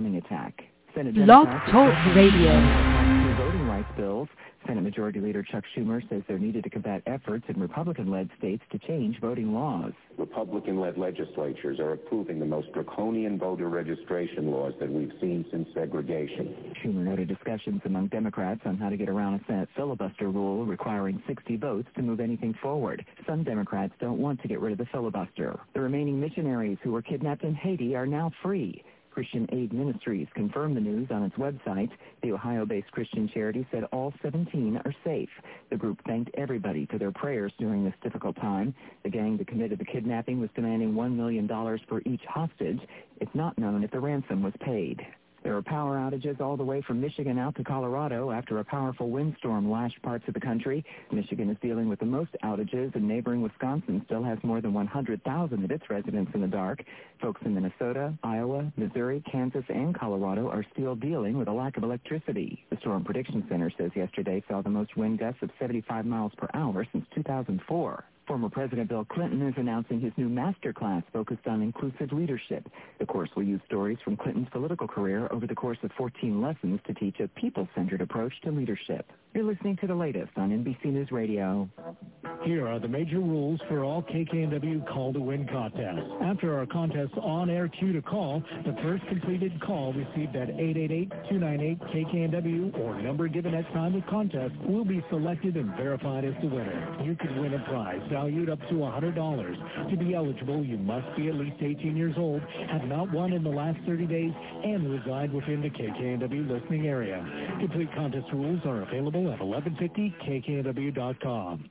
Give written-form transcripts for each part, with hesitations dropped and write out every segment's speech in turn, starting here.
bombing attack. Senate Blog Democrats Talk Radio. two voting rights bills. Senate Majority Leader Chuck Schumer says they're needed to combat efforts in Republican-led states to change voting laws. Republican-led legislatures are approving the most draconian voter registration laws that we've seen since segregation. Schumer noted discussions among Democrats on how to get around a Senate filibuster rule requiring 60 votes to move anything forward. Some Democrats don't want to get rid of the filibuster. The remaining missionaries who were kidnapped in Haiti are now free. Christian Aid Ministries confirmed the news on its website. The Ohio-based Christian charity said all 17 are safe. The group thanked everybody for their prayers during this difficult time. The gang that committed the kidnapping was demanding $1 million for each hostage. It's not known if the ransom was paid. There are power outages all the way from Michigan out to Colorado after a powerful windstorm lashed parts of the country. Michigan is dealing with the most outages, and neighboring Wisconsin still has more than 100,000 of its residents in the dark. Folks in Minnesota, Iowa, Missouri, Kansas, and Colorado are still dealing with a lack of electricity. The Storm Prediction Center says yesterday saw the most wind gusts of 75 miles per hour since 2004. Former President Bill Clinton is announcing his new master class focused on inclusive leadership. The course will use stories from Clinton's political career over the course of 14 lessons to teach a people-centered approach to leadership. You're listening to the latest on NBC News Radio. Here are the major rules for all KKNW Call to Win contests. After our contest's on-air cue to call, the first completed call received at 888-298-KKNW or number given at time of contest will be selected and verified as the winner. You can win a prize valued up to $100. To be eligible, you must be at least 18 years old, have not won in the last 30 days, and reside within the KKNW listening area. Complete contest rules are available at 1150kknw.com.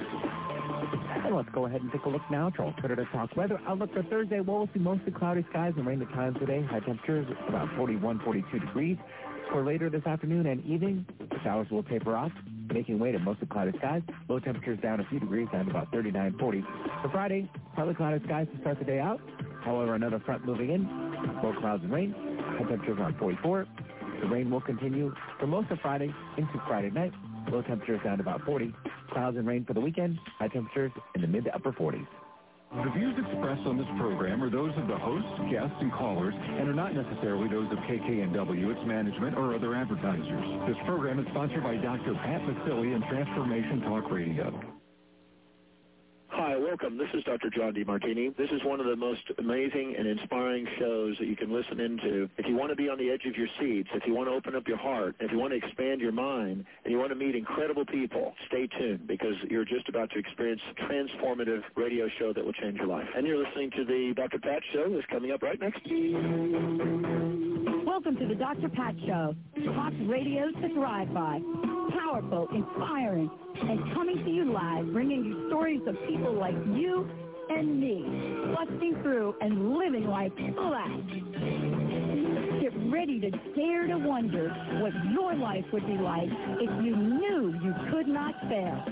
And let's go ahead and take a look now to our Twitter to talk weather. Outlook for Thursday, well, we'll see mostly cloudy skies and rain at times today. High temperatures about 41, 42 degrees. For later this afternoon and evening, the showers will taper off, making way to mostly cloudy skies. Low temperatures down a few degrees down to about 39, 40. For Friday, partly cloudy skies to start the day out. However, another front moving in, more clouds and rain. High temperatures around 44. The rain will continue for most of Friday into Friday night. Low temperatures down to about 40. Clouds and rain for the weekend. High temperatures in the mid to upper 40s. The views expressed on this program are those of the hosts, guests, and callers, and are not necessarily those of KKNW, its management, or other advertisers. This program is sponsored by Dr. Pat Vasili and Transformation Talk Radio. Hi, welcome. This is Dr. John DeMartini. This is one of the most amazing and inspiring shows that you can listen into. If you want to be on the edge of your seats, if you want to open up your heart, if you want to expand your mind, and you want to meet incredible people, stay tuned because you're just about to experience a transformative radio show that will change your life. And you're listening to the Dr. Pat Show that's coming up right next. Welcome to the Dr. Pat Show. Talk radio to thrive by. Powerful, inspiring, and coming to you live, bringing you stories of people like you and me, busting through and living life full out. Get ready to dare to wonder what your life would be like if you knew you could not fail.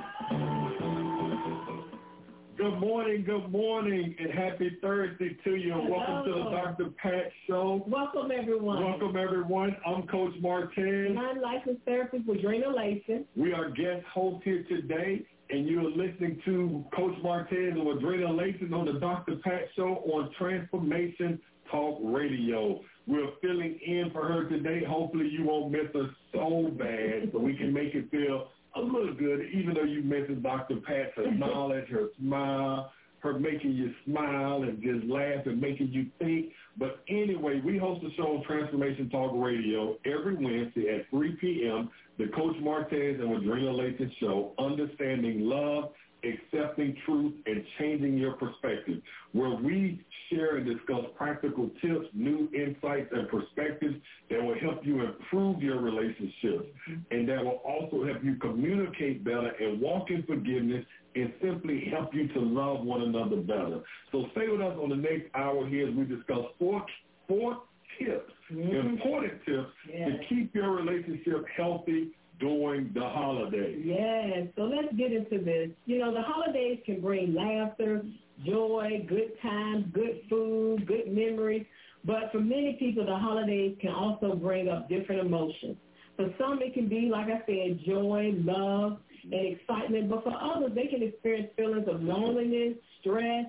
Good morning, and happy Thursday to you. Hello. Welcome to the Dr. Pat Show. Welcome, everyone. I'm Coach Martin. And I'm licensed therapist Wadrina Layson. We are guest hosts here today, and you are listening to Coach Martin and Wadrina Layson on the Dr. Pat Show on Transformation Talk Radio. We're filling in for her today. Hopefully you won't miss her so bad, so we can make it feel a little good, even though you mentioned Dr. Pat, her knowledge, her smile, her making you smile and just laugh and making you think. But anyway, we host a show on Transformation Talk Radio every Wednesday at 3 p.m., the Coach Martez and Wadrina Layton Show, Understanding Love, Accepting Truth, and Changing Your Perspective, where we share and discuss practical tips, new insights, and perspectives that will help you improve your relationships and that will also help you communicate better and walk in forgiveness and simply help you to love one another better. So stay with us on the next hour here as we discuss four tips, important tips to keep your relationship healthy during the holidays. Yes, so let's get into this. You know, the holidays can bring laughter, joy, good times, good food, good memories. But for many people, the holidays can also bring up different emotions. For some, it can be, like I said, joy, love, and excitement. But for others, they can experience feelings of loneliness, stress,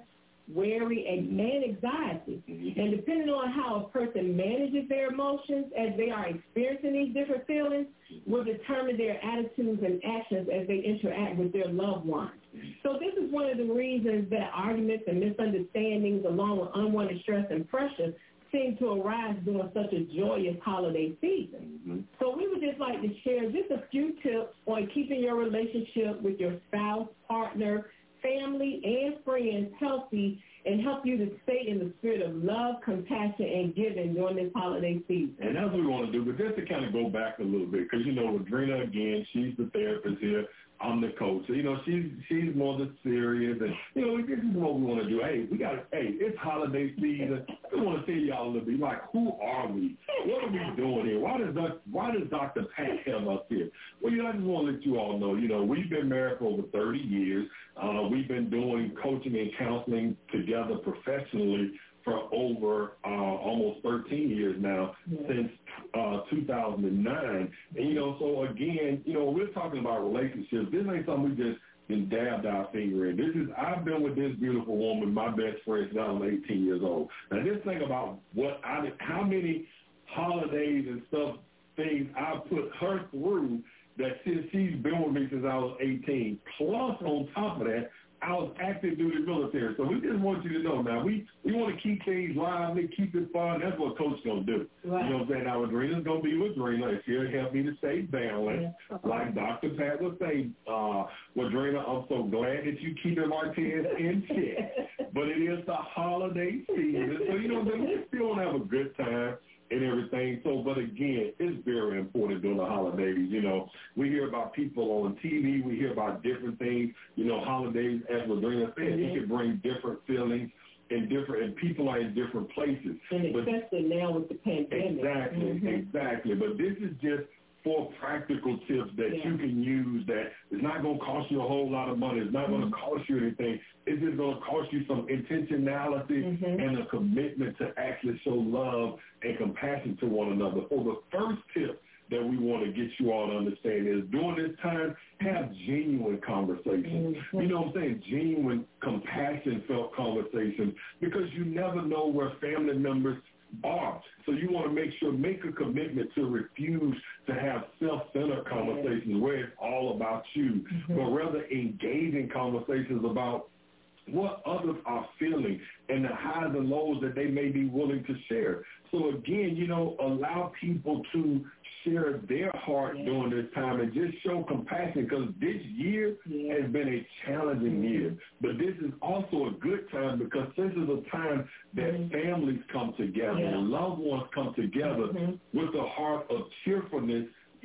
worry, and anxiety. And depending on how a person manages their emotions as they are experiencing these different feelings will determine their attitudes and actions as they interact with their loved ones. So this is one of the reasons that arguments and misunderstandings along with unwanted stress and pressure seem to arise during such a joyous holiday season. So we would just like to share just a few tips on keeping your relationship with your spouse, partner, family, and friends healthy and help you to stay in the spirit of love, compassion, and giving during this holiday season. And that's what we want to do. But just to kind of go back a little bit, because, with Drina, again, she's the therapist here. I'm the coach. So, she's more the serious. And, this is what we want to do. Hey, it's holiday season. We want to tell y'all a little bit, like, who are we? What are we doing here? Why does Dr. Pat have us here? Well, I just want to let you all know, we've been married for over 30 years. We've been doing coaching and counseling together professionally for over almost 13 years now, since 2009. And, so again, we're talking about relationships. This ain't something we just been dabbed our finger in. I've been with this beautiful woman, my best friend, since I was 18 years old. Now, just think about how many holidays and things I put her through that since she's been with me since I was 18. Plus, on top of that, I was active duty military. So we just want you to know, man, we want to keep things lively, keep it fun. That's what Coach going to do. Right. You know what I'm saying? Now, Adrena's going to be with Drina. She'll help me to stay balanced. Yeah. Like Dr. Pat would say, Adrena, I'm so glad that you keep Martinez in check. But it is the holiday season. So, we still want to have a good time and everything. So, but again, it's very important during the holidays. We hear about people on TV. We hear about different things. Holidays, as Adrena said, it can bring different feelings and people are in different places. And especially now with the pandemic. Exactly. But this is just 4 practical tips that you can use that is not going to cost you a whole lot of money. It's not going to cost you anything. It's just going to cost you some intentionality and a commitment to actually show love and compassion to one another. So the first tip that we want to get you all to understand is during this time, have genuine conversations. You know what I'm saying? Genuine, compassion-felt conversations, because you never know where family members are. So you want to make a commitment to refuse to have self-centered conversations where it's all about you, but rather engage in conversations about what others are feeling and the highs and lows that they may be willing to share. So again, allow people to share their heart during this time and just show compassion, because this year has been a challenging year. But this is also a good time, because this is a time that families come together and loved ones come together with a heart of cheerfulness.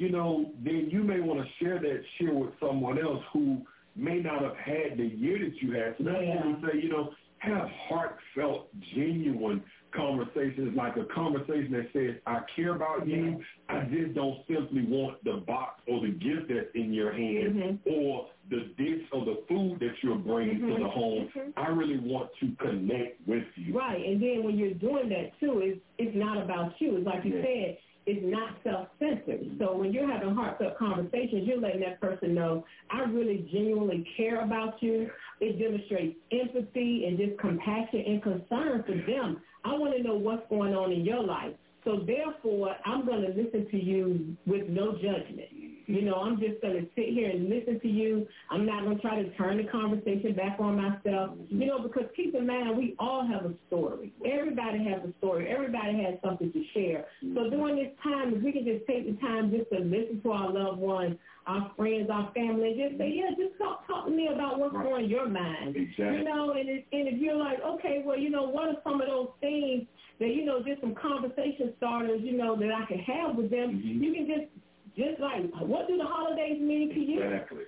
Then you may want to share with someone else who may not have had the year that you had. So that's what we say, have heartfelt, genuine conversations, like a conversation that says, I care about you. I just don't simply want the box or the gift that's in your hand or the dish or the food that you're bringing to the home. I really want to connect with you. Right, and then when you're doing that, too, it's not about you. It's like you said, it's not self-centered. So when you're having heartfelt conversations, you're letting that person know, I really genuinely care about you. It demonstrates empathy and just compassion and concern for them. I want to know what's going on in your life. So therefore, I'm going to listen to you with no judgment. I'm just going to sit here and listen to you. I'm not going to try to turn the conversation back on myself, because keep in mind, we all have a story. Everybody has a story. Everybody has something to share. So during this time, if we can just take the time just to listen to our loved ones, our friends, our family, and just say, just talk to me about what's going on your mind. Exactly. And if you're like, okay, well, what are some of those things that, just some conversation starters, that I can have with them, you can just like, what do the holidays mean to you? Exactly.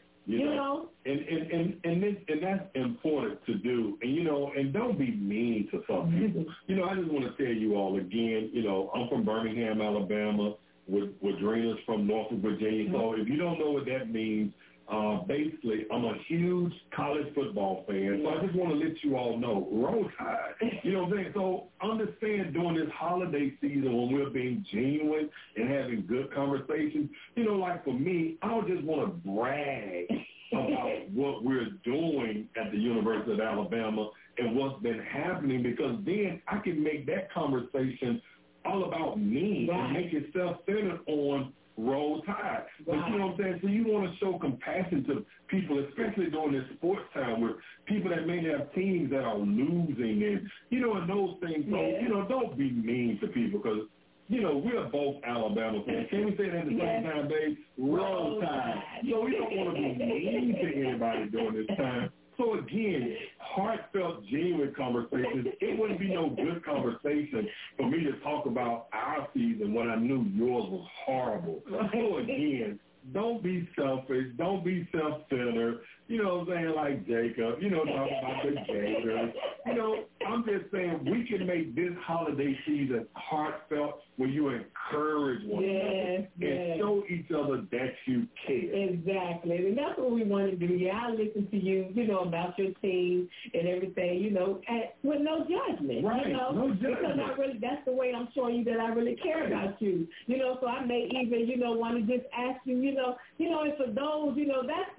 And that's important to do. And don't be mean to some people. I just want to tell you all again, I'm from Birmingham, Alabama, with Drina's from Norfolk, Virginia. So if you don't know what that means, basically, I'm a huge college football fan, so I just want to let you all know, Roll Tide. You know what I'm saying? So understand during this holiday season when we're being genuine and having good conversations, like for me, I don't just want to brag about what we're doing at the University of Alabama and what's been happening, because then I can make that conversation all about me and make it self-centered on Roll Tide. But you know what I'm saying? So you want to show compassion to people, especially during this sports time with people that may have teams that are losing and, you know, and those things. So, you know, don't be mean to people because, you know, we're both Alabama fans. Can we say that at the same time, babe? Roll Tide. So we don't want to be mean to anybody during this time. So again, heartfelt, genuine conversations. It wouldn't be no good conversation for me to talk about our season when I knew yours was horrible. So again, don't be selfish. Don't be self-centered. You know what I'm saying? Like Jacob, you know, talk about the Gators. You know, I'm just saying we can make this holiday season heartfelt where you encourage one another and show each other that you care. Exactly. And that's what we want to do. Yeah, I listen to you, you know, about your team and everything, you know, with no judgment. Right, you know, no judgment. Because that's the way I'm showing you that I really care about you. You know, so I may even, you know, want to just ask you, you know, and for those, you know, that's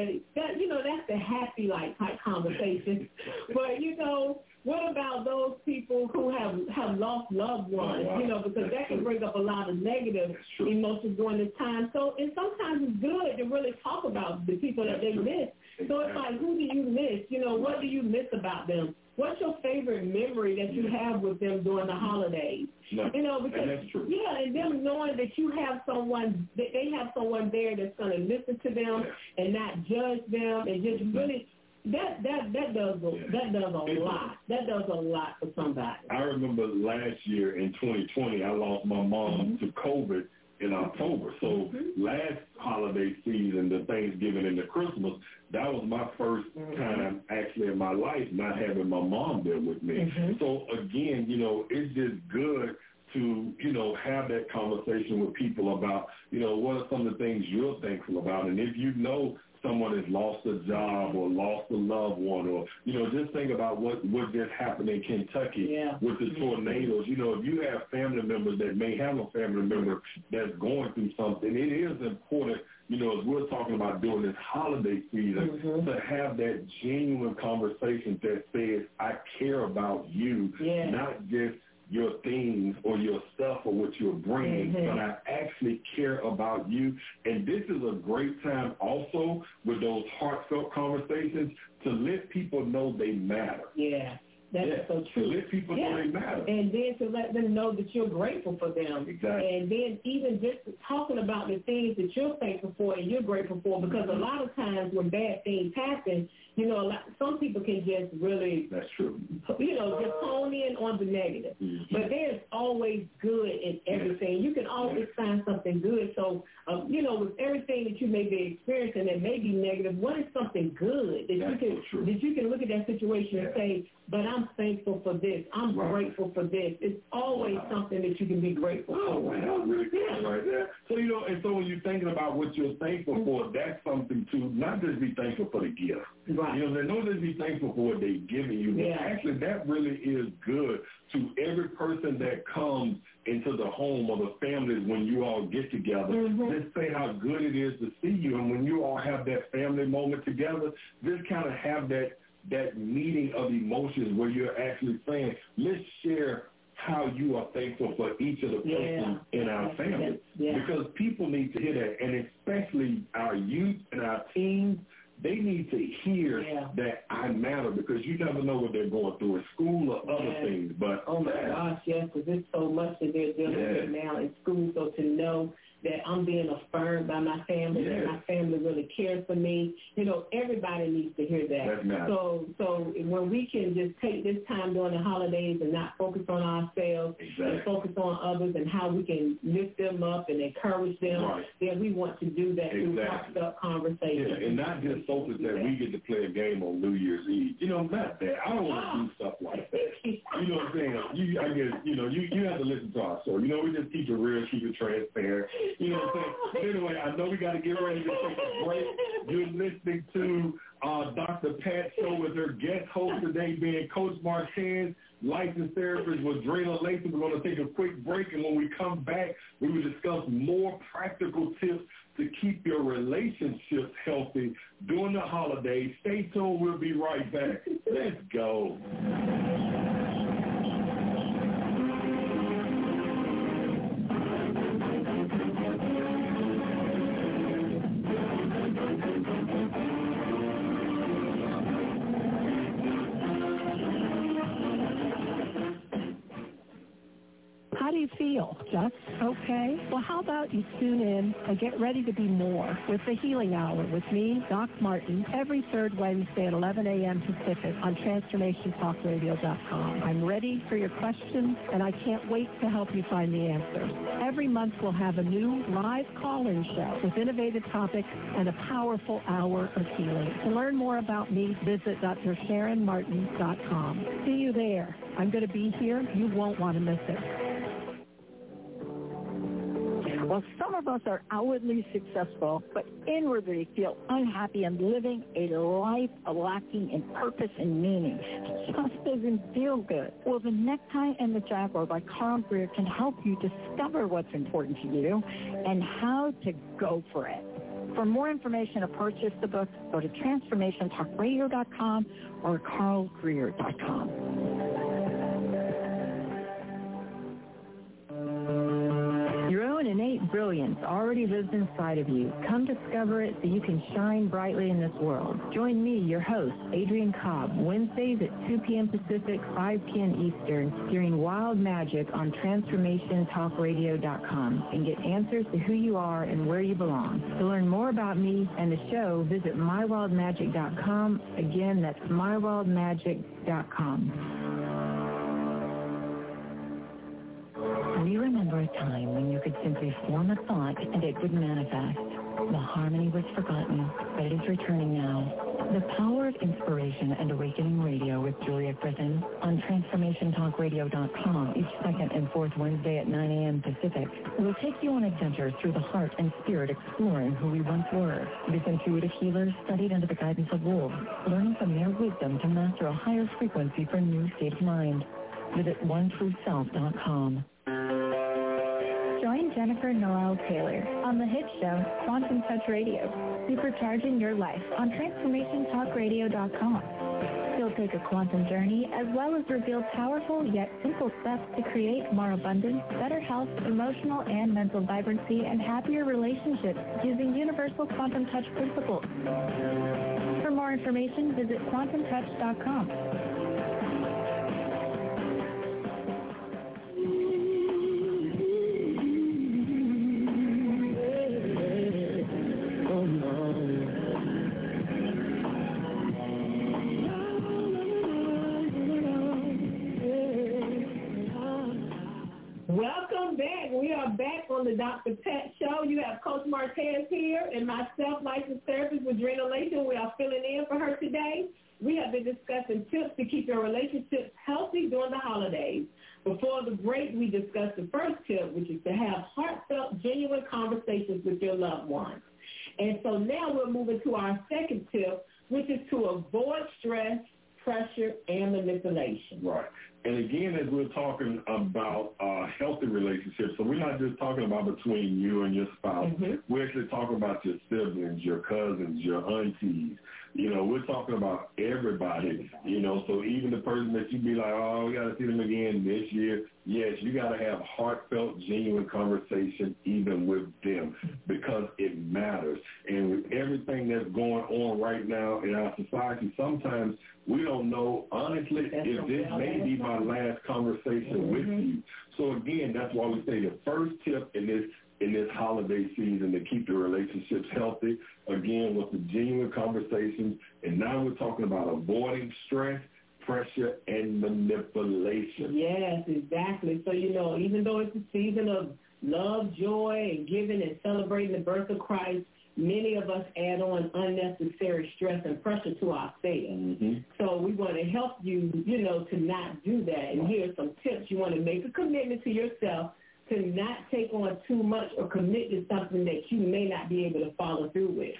that's the happy like type conversation. But you know, what about those people who have lost loved ones? You know, because that can bring up a lot of negative emotions during this time. So, and sometimes it's good to really talk about the people that they miss. So it's like, who do you miss? You know, what do you miss about them? What's your favorite memory that you have with them during the holidays? No, you know, because that's true. And them knowing that you have someone, that they have someone there that's going to listen to them and not judge them and just really. That does a lot. That does a lot for somebody. I remember last year in 2020, I lost my mom to COVID in October. So last holiday season, the Thanksgiving and the Christmas, that was my first time actually in my life not having my mom there with me. So again, you know, it's just good to, you know, have that conversation with people about, you know, what are some of the things you're thankful about. And if you know someone has lost a job or lost a loved one, or, you know, just think about what just happened in Kentucky with the tornadoes. You know, if you have family members that may have a family member that's going through something, it is important, you know, as we're talking about during this holiday season, to have that genuine conversation that says, I care about you, not just your things or your stuff or what you're bringing, but I actually care about you. And this is a great time also with those heartfelt conversations to let people know they matter. That's so true. To let people know they matter. And then to let them know that you're grateful for them. Exactly. And then even just talking about the things that you're thankful for and you're grateful for, because a lot of times when bad things happen, you know, some people can just really, that's true, you know, just hone in on the negative. But there's always good in everything. You can always find something good. So, you know, with everything that you may be experiencing that may be negative, what is something good that you can look at that situation and say, but I'm thankful for this. I'm grateful for this. It's always something that you can be grateful for. Oh, man, that's really cool right there. So, you know, and so when you're thinking about what you're thankful for, that's something to not just be thankful for the gift. You know, don't just be thankful for what they're giving you. But actually, that really is good to every person that comes into the home or the families when you all get together. Just say how good it is to see you. And when you all have that family moment together, just kind of have that meeting of emotions where you're actually saying, let's share how you are thankful for each of the persons in our family. Because people need to hear that, and especially our youth and our teens, they need to hear that I matter, because you never know what they're going through at school or other things. But oh my gosh, yes, because there's so much that they're dealing with now in school. So to know that I'm being affirmed by my family, that my family really cares for me, you know, everybody needs to hear that. So when we can just take this time during the holidays and not focus on ourselves and focus on others and how we can lift them up and encourage them, then we want to do that through heartfelt conversation. And not just focus that we get to play a game on New Year's Eve. You know, not that. I don't want to do stuff like that. You know what I'm saying? I guess, you know, you have to listen to our show. You know, we just keep it real, keep it transparent. You know what I'm saying? But anyway, I know we got to get ready to take a break. You're listening to Dr. Pat Show with her guest host today being Coach Martez. licensed therapist with Drina Latham. We're going to take a quick break, and when we come back, we will discuss more practical tips to keep your relationships healthy during the holidays. Stay tuned. We'll be right back. Let's go. How do you feel? Just okay? Well, how about you tune in and get ready to be more with the Healing Hour with me, Doc Martin, every third Wednesday at 11 a.m. Pacific on TransformationTalkRadio.com. I'm ready for your questions, and I can't wait to help you find the answers. Every month we'll have a new live call-in show with innovative topics and a powerful hour of healing. To learn more about me, visit DrSharonMartin.com. See you there. I'm going to be here. You won't want to miss it. Well, some of us are outwardly successful, but inwardly feel unhappy and living a life lacking in purpose and meaning. It just doesn't feel good. Well, The Necktie and the Jaguar by Carl Greer can help you discover what's important to you and how to go for it. For more information or purchase the book, go to TransformationTalkRadio.com or CarlGreer.com. Your own innate brilliance already lives inside of you. Come discover it so you can shine brightly in this world. Join me, your host, Adrienne Cobb, Wednesdays at 2 p.m. Pacific, 5 p.m. Eastern, during Wild Magic on TransformationTalkRadio.com, and get answers to who you are and where you belong. To learn more about me and the show, visit MyWildMagic.com. Again, that's MyWildMagic.com. Do you remember a time when you could simply form a thought and it would manifest? The harmony was forgotten, but it is returning now. The Power of Inspiration and Awakening Radio with Julia Griffin on TransformationTalkRadio.com each second and fourth Wednesday at 9 a.m. Pacific will take you on adventures through the heart and spirit, exploring who we once were. This intuitive healer studied under the guidance of wolves, learning from their wisdom to master a higher frequency for a new state of mind. Visit OneTrueSelf.com. Join Jennifer Noel Taylor on the hit show Quantum Touch Radio, supercharging your life on TransformationTalkRadio.com. She'll take a quantum journey as well as reveal powerful yet simple steps to create more abundance, better health, emotional and mental vibrancy, and happier relationships using universal quantum touch principles. For more information, visit QuantumTouch.com. Welcome back. We are back on the Dr. Pat Show. You have Coach Martez here and myself, licensed therapist with Drina Latham. We are filling in for her today. We have been discussing tips to keep your relationships healthy during the holidays. Before the break, we discussed the first tip, which is to have heartfelt, genuine conversations with your loved ones. And so now we're moving to our second tip, which is to avoid stress, pressure, and manipulation. Right. And again, as we're talking about healthy relationships, so we're not just talking about between you and your spouse. Mm-hmm. We're actually talking about your siblings, your cousins, your aunties. You know, we're talking about everybody, you know, so even the person that you be like, oh, we got to see them again this year. Yes, you got to have heartfelt, genuine conversation even with them because it matters. And with everything that's going on right now in our society, sometimes we don't know, honestly, if this may be my last conversation with you. So, again, that's why we say the first tip in this holiday season to keep the relationships healthy, again, with the genuine conversations. And now we're talking about avoiding stress, pressure, and manipulation. Yes, exactly. So, you know, even though it's a season of love, joy, and giving and celebrating the birth of Christ, many of us add on unnecessary stress and pressure to ourselves. Mm-hmm. So we want to help you, you know, to not do that. And here are some tips. You want to make a commitment to yourself to not take on too much or commit to something that you may not be able to follow through with,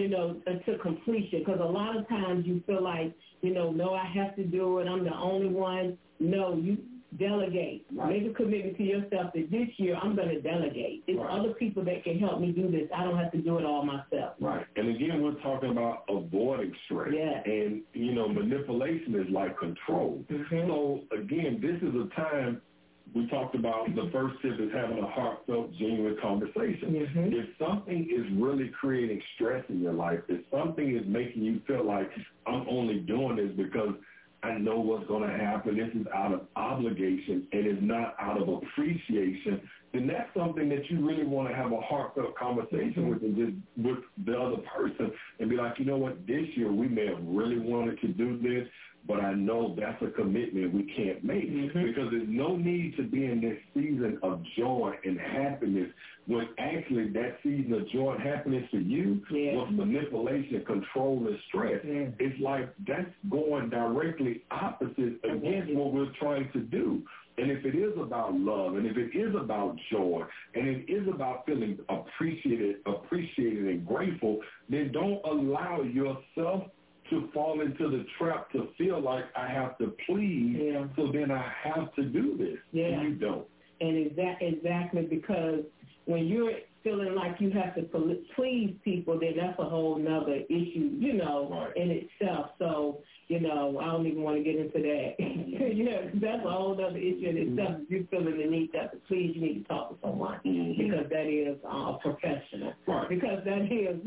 to completion. Because a lot of times you feel like, no, I have to do it. I'm the only one. No, you delegate. Make a commitment to yourself that this year I'm going to delegate. It's other people that can help me do this. I don't have to do it all myself. Right. And again, we're talking about avoiding stress. Yeah. And, manipulation is like control. Mm-hmm. So, again, this is a time we talked about the first tip is having a heartfelt, genuine conversation. Mm-hmm. If something is really creating stress in your life, if something is making you feel like I'm only doing this because I know what's going to happen, this is out of obligation and is not out of appreciation, then that's something that you really want to have a heartfelt conversation with, and just with the other person and be like, you know what, this year we may have really wanted to do this, but I know that's a commitment we can't make, because there's no need to be in this season of joy and happiness when actually that season of joy and happiness for you was manipulation, control, and stress. It's like that's going directly opposite against what we're trying to do. And if it is about love, and if it is about joy, and it is about feeling appreciated and grateful, then don't allow yourself to fall into the trap to feel like I have to please, so then I have to do this. And you don't. And exactly, because when you're feeling like you have to please people, then that's a whole nother issue, in itself. So, I don't even want to get into that. That's a whole other issue in itself. If you're feeling the need to please, you need to talk to someone, because that is professional. Right. Because that is,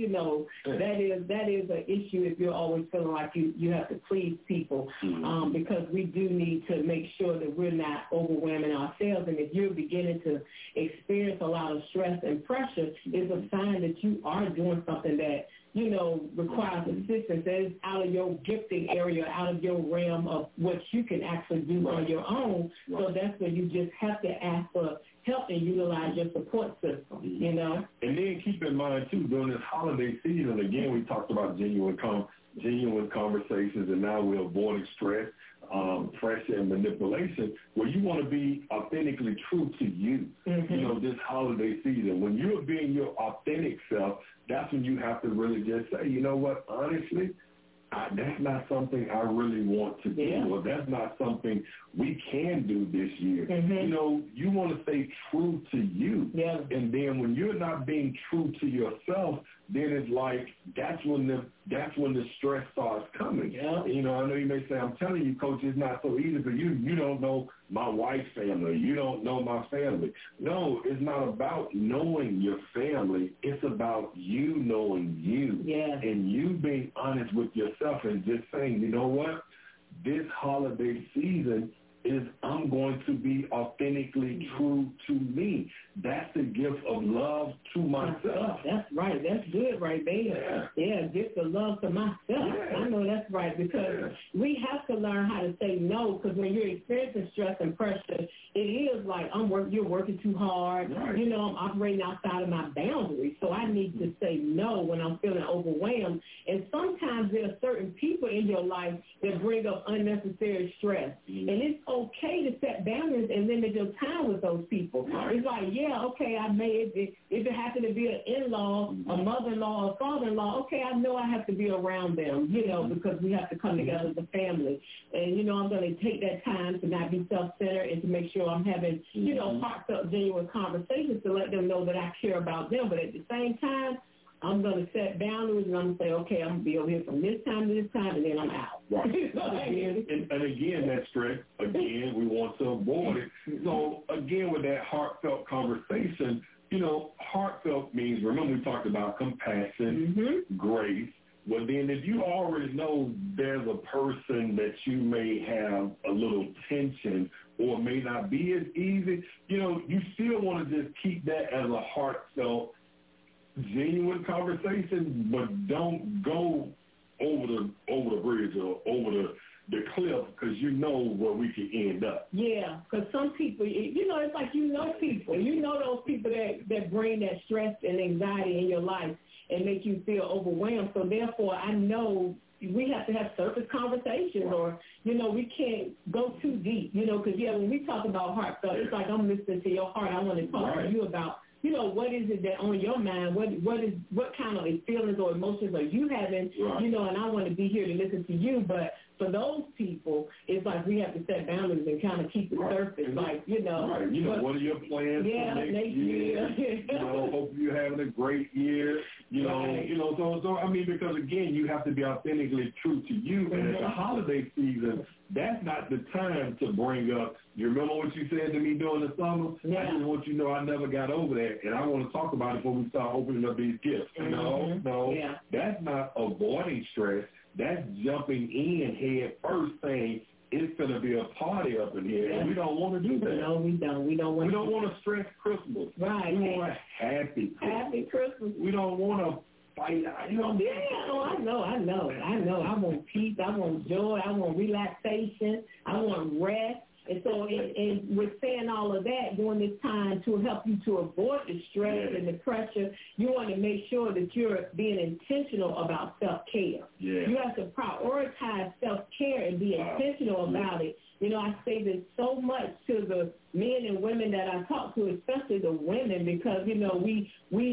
that is an issue if you're always feeling like you have to please people, because we do need to make sure that we're not overwhelming ourselves. And if you're beginning to experience a lot of stress and pressure, it's a sign that you are doing something that requires assistance that is out of your gifting area, out of your realm of what you can actually do on your own. So that's where you just have to ask for help and utilize your support system, And then keep in mind, too, during this holiday season, again, we talked about genuine conversations, and now we're avoiding stress, pressure, and manipulation, where you want to be authentically true to you, this holiday season. When you're being your authentic self, that's when you have to really just say, you know what, honestly, that's not something I really want to do, or that's not something we can do this year. You want to stay true to you. And then when you're not being true to yourself, then it's like that's when the stress starts coming. I know you may say, I'm telling you, Coach, it's not so easy for you. You don't know my wife's family. You don't know my family. No, it's not about knowing your family. It's about you knowing you, and you being honest with yourself and just saying, you know what, this holiday season is I'm going to be authentically true to me. That's the gift of love to myself. That's right. That's good right there. Gift of love to myself. I know that's right, because we have to learn how to say no, because when you're experiencing stress and pressure, it is like you're working too hard. Right. I'm operating outside of my boundaries, so I need to say no when I'm feeling overwhelmed. And sometimes there are certain people in your life that bring up unnecessary stress. And it's okay to set boundaries and limit your time with those people. It's like, I may, if it happened to be an in-law, a mother-in-law, or father-in-law, okay, I know I have to be around them, because we have to come together as a family. And, I'm going to take that time to not be self-centered and to make sure I'm having, heartfelt, genuine conversations to let them know that I care about them. But at the same time, I'm going to set boundaries, and I'm going to say, okay, I'm going to be over here from this time to this time, and then I'm out. Right. and again, that stress, we want to avoid it. So, again, with that heartfelt conversation, heartfelt means, remember we talked about compassion, grace. Well, then if you already know there's a person that you may have a little tension or may not be as easy, you still want to just keep that as a heartfelt, genuine conversation, but don't go over the bridge or over the cliff, because you know where we can end up. Yeah, because some people, it's like people. Those people that bring that stress and anxiety in your life and make you feel overwhelmed. So therefore, I know we have to have surface conversations, or, you know, we can't go too deep, you know, because, when we talk about heartfelt, it's like I'm listening to your heart. I want to talk to you about, you know, what is it that on your mind? What kind of feelings or emotions are you having? You know, and I want to be here to listen to you. But for those people, it's like we have to set boundaries and kind of keep it surface, like, you know. You know, what are your plans for next year? You know, hope you're having a great year. You know, you know. So I mean, because again, you have to be authentically true to you. And at the holiday season, that's not the time to bring up, you remember what you said to me during the summer? I just want you to know I never got over that, and I want to talk about it before we start opening up these gifts. No, that's not avoiding stress. That's jumping in head first, saying it's going to be a party up in here, and we don't want to do that. No, we don't. We don't want to stress Christmas. Right. We want a happy Christmas. Happy Christmas. We don't want to fight. You know. I know. I want peace. I want joy. I want relaxation. I want rest. And so and with saying all of that during this time to help you to avoid the stress and the pressure, you want to make sure that you're being intentional about self-care. You have to prioritize self-care and be intentional about it. You know, I say this so much to the men and women that I talk to, especially the women, because, you know, we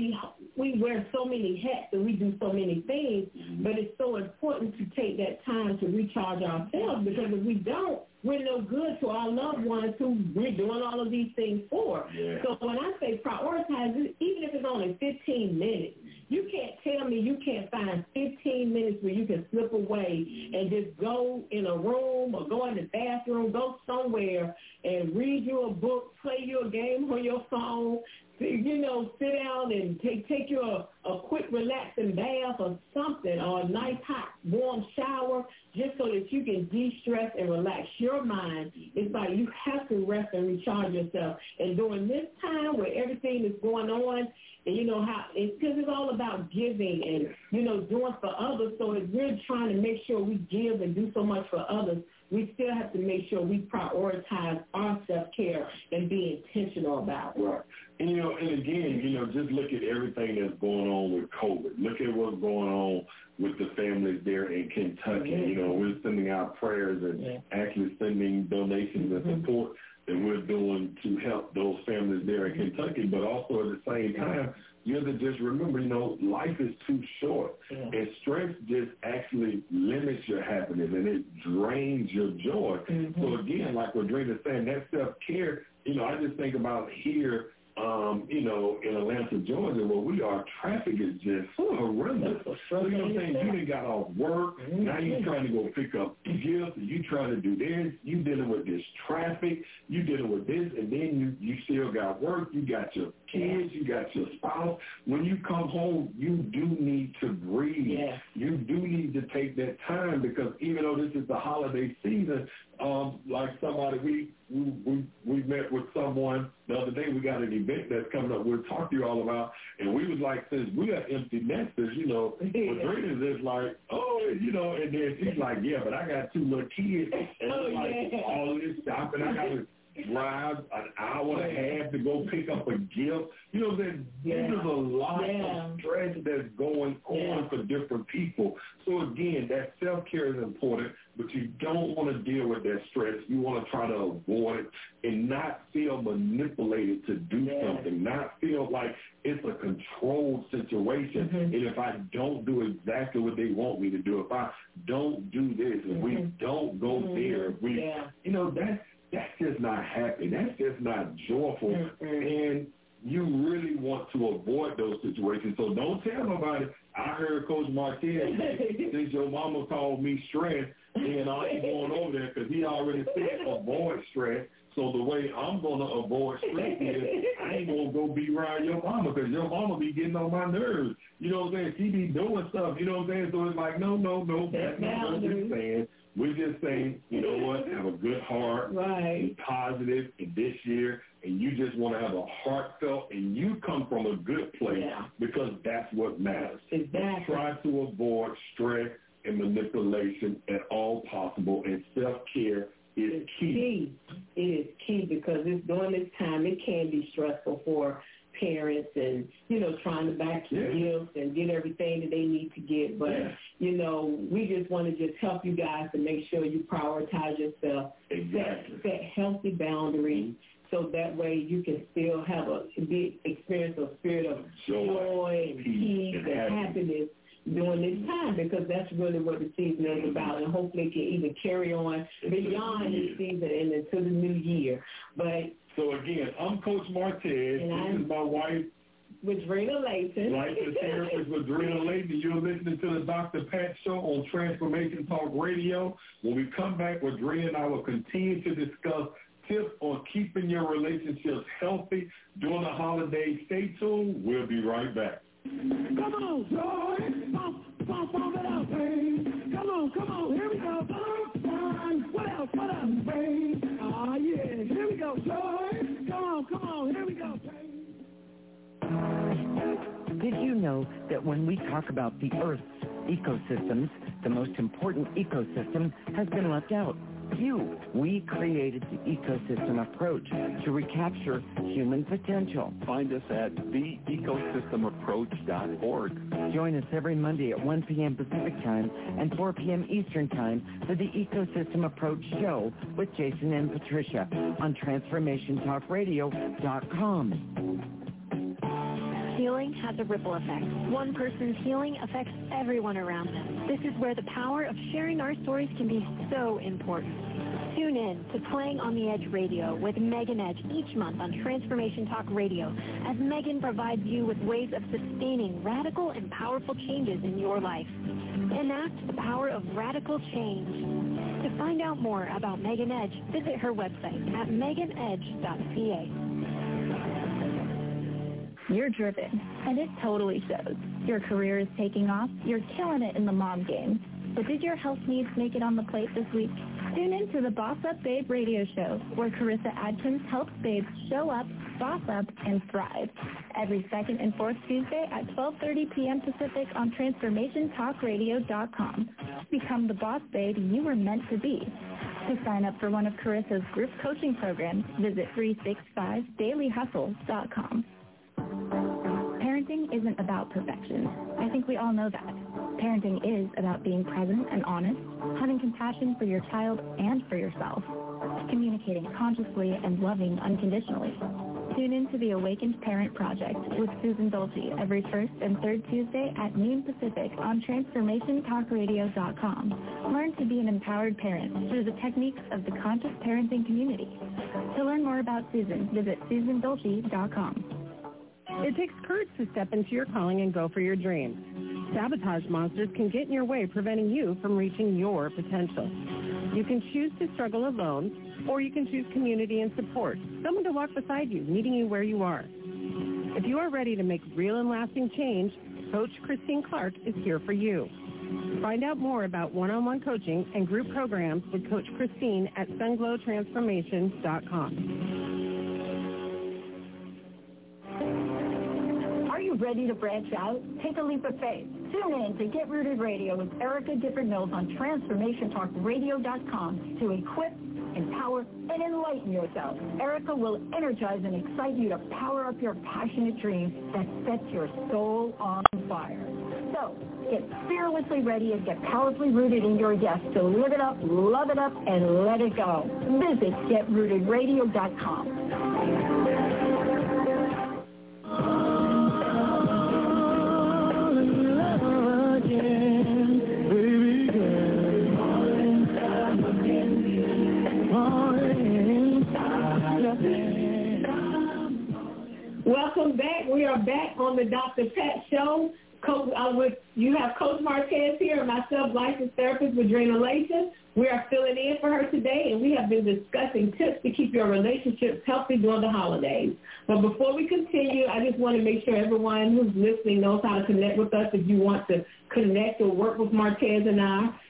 wear so many hats and we do so many things, but it's so important to take that time to recharge ourselves, because if we don't, we're no good to our loved ones who we're doing all of these things for. So when I say prioritize it, even if it's only 15 minutes, you can't tell me you can't find 15 minutes where you can slip away and just go in a room or go in the bathroom, go somewhere and read you a book, play you a game on your phone, you know, sit down and take you a quick relaxing bath or something, or a nice hot warm shower, just so that you can de-stress and relax your mind. It's like you have to rest and recharge yourself. And during this time where everything is going on, and you know how, because it's all about giving and, you know, doing for others. So if we're trying to make sure we give and do so much for others, we still have to make sure we prioritize our self-care and be intentional about it. Right. And, you know, and again, you know, just look at everything that's going on with COVID. Look at what's going on with the families there in Kentucky. You know, we're sending out prayers and actually sending donations and support that we're doing to help those families there in Kentucky. But also at the same time, you have to just remember, you know, life is too short. And stress just actually limits your happiness and it drains your joy. So again, like what Drina's saying, that self-care, you know, I just think about here, you know, in Atlanta, Georgia, where we are, traffic is just horrendous. So, you know what I'm saying? You done got off work, now you're trying to go pick up gifts, and you trying to do this, you dealing with this traffic, you dealing with this, and then you still got work, you got your kids, you got your spouse. When you come home, you do need to breathe. You do need to take that time, because even though this is the holiday season, like somebody, we met with someone the other day. We got an event that's coming up we'll talk to you all about, and we was like, since we are empty nesters, you know, Drina's is like, oh, you know, and then she's like, yeah, but I got 2 little kids, and all this shopping, I got to drive an hour and a half to go pick up a gift. You know, there's a lot of stress that's going on for different people. So again, that self-care is important, but you don't want to deal with that stress. You want to try to avoid it and not feel manipulated to do something, not feel like it's a controlled situation. And if I don't do exactly what they want me to do, if I don't do this, if we don't go there, if we, you know, that's just not happy. That's just not joyful. And you really want to avoid those situations. So don't tell nobody, I heard Coach Martez say, since your mama called me stressed, and I ain't going over there, because he already said avoid stress. So the way I'm going to avoid stress is I ain't going to go be around your mama, because your mama be getting on my nerves. You know what I'm saying? She be doing stuff. You know what I'm saying? So it's like, no, that's not what we're saying. We're just saying, you know what, have a good heart, be positive in this year, and you just want to have a heartfelt, and you come from a good place, because that's what matters. Try to avoid stress and manipulation at all possible, and self-care is key. It is key, because it's during this time, it can be stressful for parents and, you know, trying to back your gifts and get everything that they need to get. But, you know, we just want to just help you guys to make sure you prioritize yourself, set healthy boundaries, so that way you can still have experience a spirit of joy and peace and happiness during this time, because that's really what the season is about, and hopefully it can even carry on beyond this season and into the new year. But so again, I'm Coach Martez. This is my wife, Madrina Layton. Licensed therapist Madrina Layton. You're listening to the Dr. Pat Show on Transformation Talk Radio. When we come back, Madrina and I will continue to discuss tips on keeping your relationships healthy during the holidays. Stay tuned. We'll be right back. Come on, Joy. Pump it out, babe. Come on. Here we go. What else, babe? Oh, yeah. Here we go, Joy. Come on. Here we go, babe. Did you know that when we talk about the Earth's ecosystems, the most important ecosystem has been left out? We created the ecosystem approach to recapture human potential. Find us at theecosystemapproach.org. Join us every Monday at 1 p.m. Pacific Time and 4 p.m. Eastern Time for the Ecosystem Approach Show with Jason and Patricia on TransformationTalkRadio.com. Healing has a ripple effect. One person's healing affects everyone around them. This is where the power of sharing our stories can be so important. Tune in to Playing on the Edge Radio with Megan Edge each month on Transformation Talk Radio, as Megan provides you with ways of sustaining radical and powerful changes in your life. Enact the power of radical change. To find out more about Megan Edge, visit her website at meganedge.ca. You're driven, and it totally shows. Your career is taking off. You're killing it in the mom game. But did your health needs make it on the plate this week? Tune in to the Boss Up Babe radio show, where Carissa Adkins helps babes show up, boss up, and thrive. Every second and fourth Tuesday at 12:30 p.m. Pacific on TransformationTalkRadio.com. Become the boss babe you were meant to be. To sign up for one of Carissa's group coaching programs, visit 365dailyhustle.com. Parenting isn't about perfection. I think we all know that. Parenting is about being present and honest, having compassion for your child and for yourself, communicating consciously and loving unconditionally. Tune in to the Awakened Parent Project with Susan Dolce every first and third Tuesday at noon Pacific on TransformationTalkRadio.com. Learn to be an empowered parent through the techniques of the conscious parenting community. To learn more about Susan, visit SusanDolce.com. It takes courage to step into your calling and go for your dreams. Sabotage monsters can get in your way, preventing you from reaching your potential. You can choose to struggle alone, or you can choose community and support, someone to walk beside you, meeting you where you are. If you are ready to make real and lasting change, Coach Christine Clark is here for you. Find out more about one-on-one coaching and group programs with Coach Christine at sunglowtransformations.com. Are you ready to branch out? Take a leap of faith. Tune in to Get Rooted Radio with Erica Gifford-Mills on TransformationTalkRadio.com to equip, empower, and enlighten yourself. Erica will energize and excite you to power up your passionate dreams that sets your soul on fire. So, get fearlessly ready and get powerfully rooted in your yes to live it up, love it up, and let it go. Visit GetRootedRadio.com. Welcome back. We are back on the Dr. Pat Show. You have Coach Martez here and myself, licensed therapist Madrina Layton. We are filling in for her today, and we have been discussing tips to keep your relationships healthy during the holidays. But before we continue, I just want to make sure everyone who's listening knows how to connect with us. If you want to connect or work with Martez and I,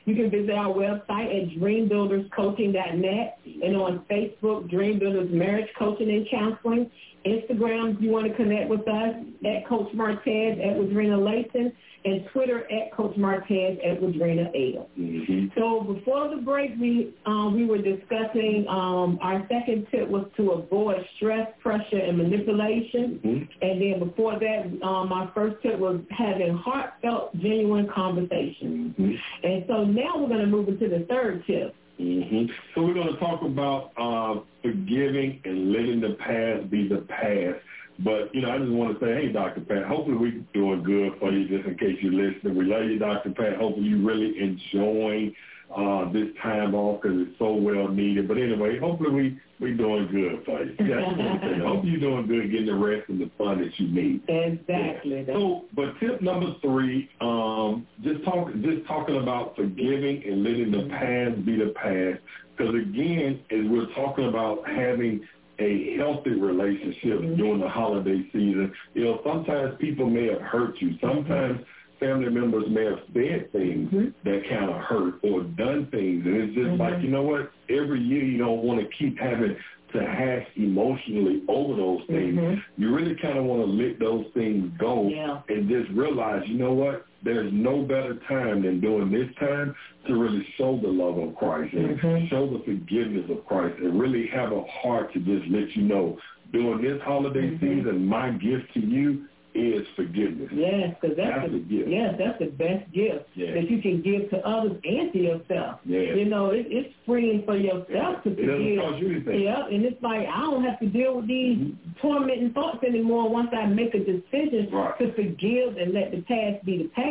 You can visit our website at dreambuilderscoaching.net and on Facebook, Dream Builders Marriage Coaching and Counseling. Instagram, if you want to connect with us, at Coach Martez, at Wadrina Layton, and Twitter at Coach Martez, at Wadrina Ada. So before the break, we were discussing our second tip was to avoid stress, pressure, and manipulation. And then before that, my first tip was having heartfelt, genuine conversations. And so now we're going to move into the third tip. So we're going to talk about forgiving and letting the past be the past. But, I just want to say, hey, Dr. Pat, hopefully we're doing good for you, just in case you're listening. We love you, Dr. Pat. Hopefully you're really enjoying this time off because it's so well needed. But anyway, hopefully we're doing good for you. I hope you're doing good getting the rest and the fun that you need. Exactly. Yeah. So, but tip number 3, just talking about forgiving and letting the past be the past. Because, again, as we're talking about having a healthy relationship during the holiday season, sometimes people may have hurt you. Sometimes family members may have said things that kind of hurt or done things. And it's just like, you know what? Every year you don't want to keep having to hash emotionally over those things. You really kind of want to let those things go and just realize, you know what? There's no better time than during this time to really show the love of Christ and show the forgiveness of Christ and really have a heart to just let you know, during this holiday season, my gift to you is forgiveness. Yes, because that's the gift. Yes, that's the best gift that you can give to others and to yourself. It's freeing for yourself to forgive. It doesn't cost you anything. And it's like I don't have to deal with these tormenting thoughts anymore once I make a decision to forgive and let the past be the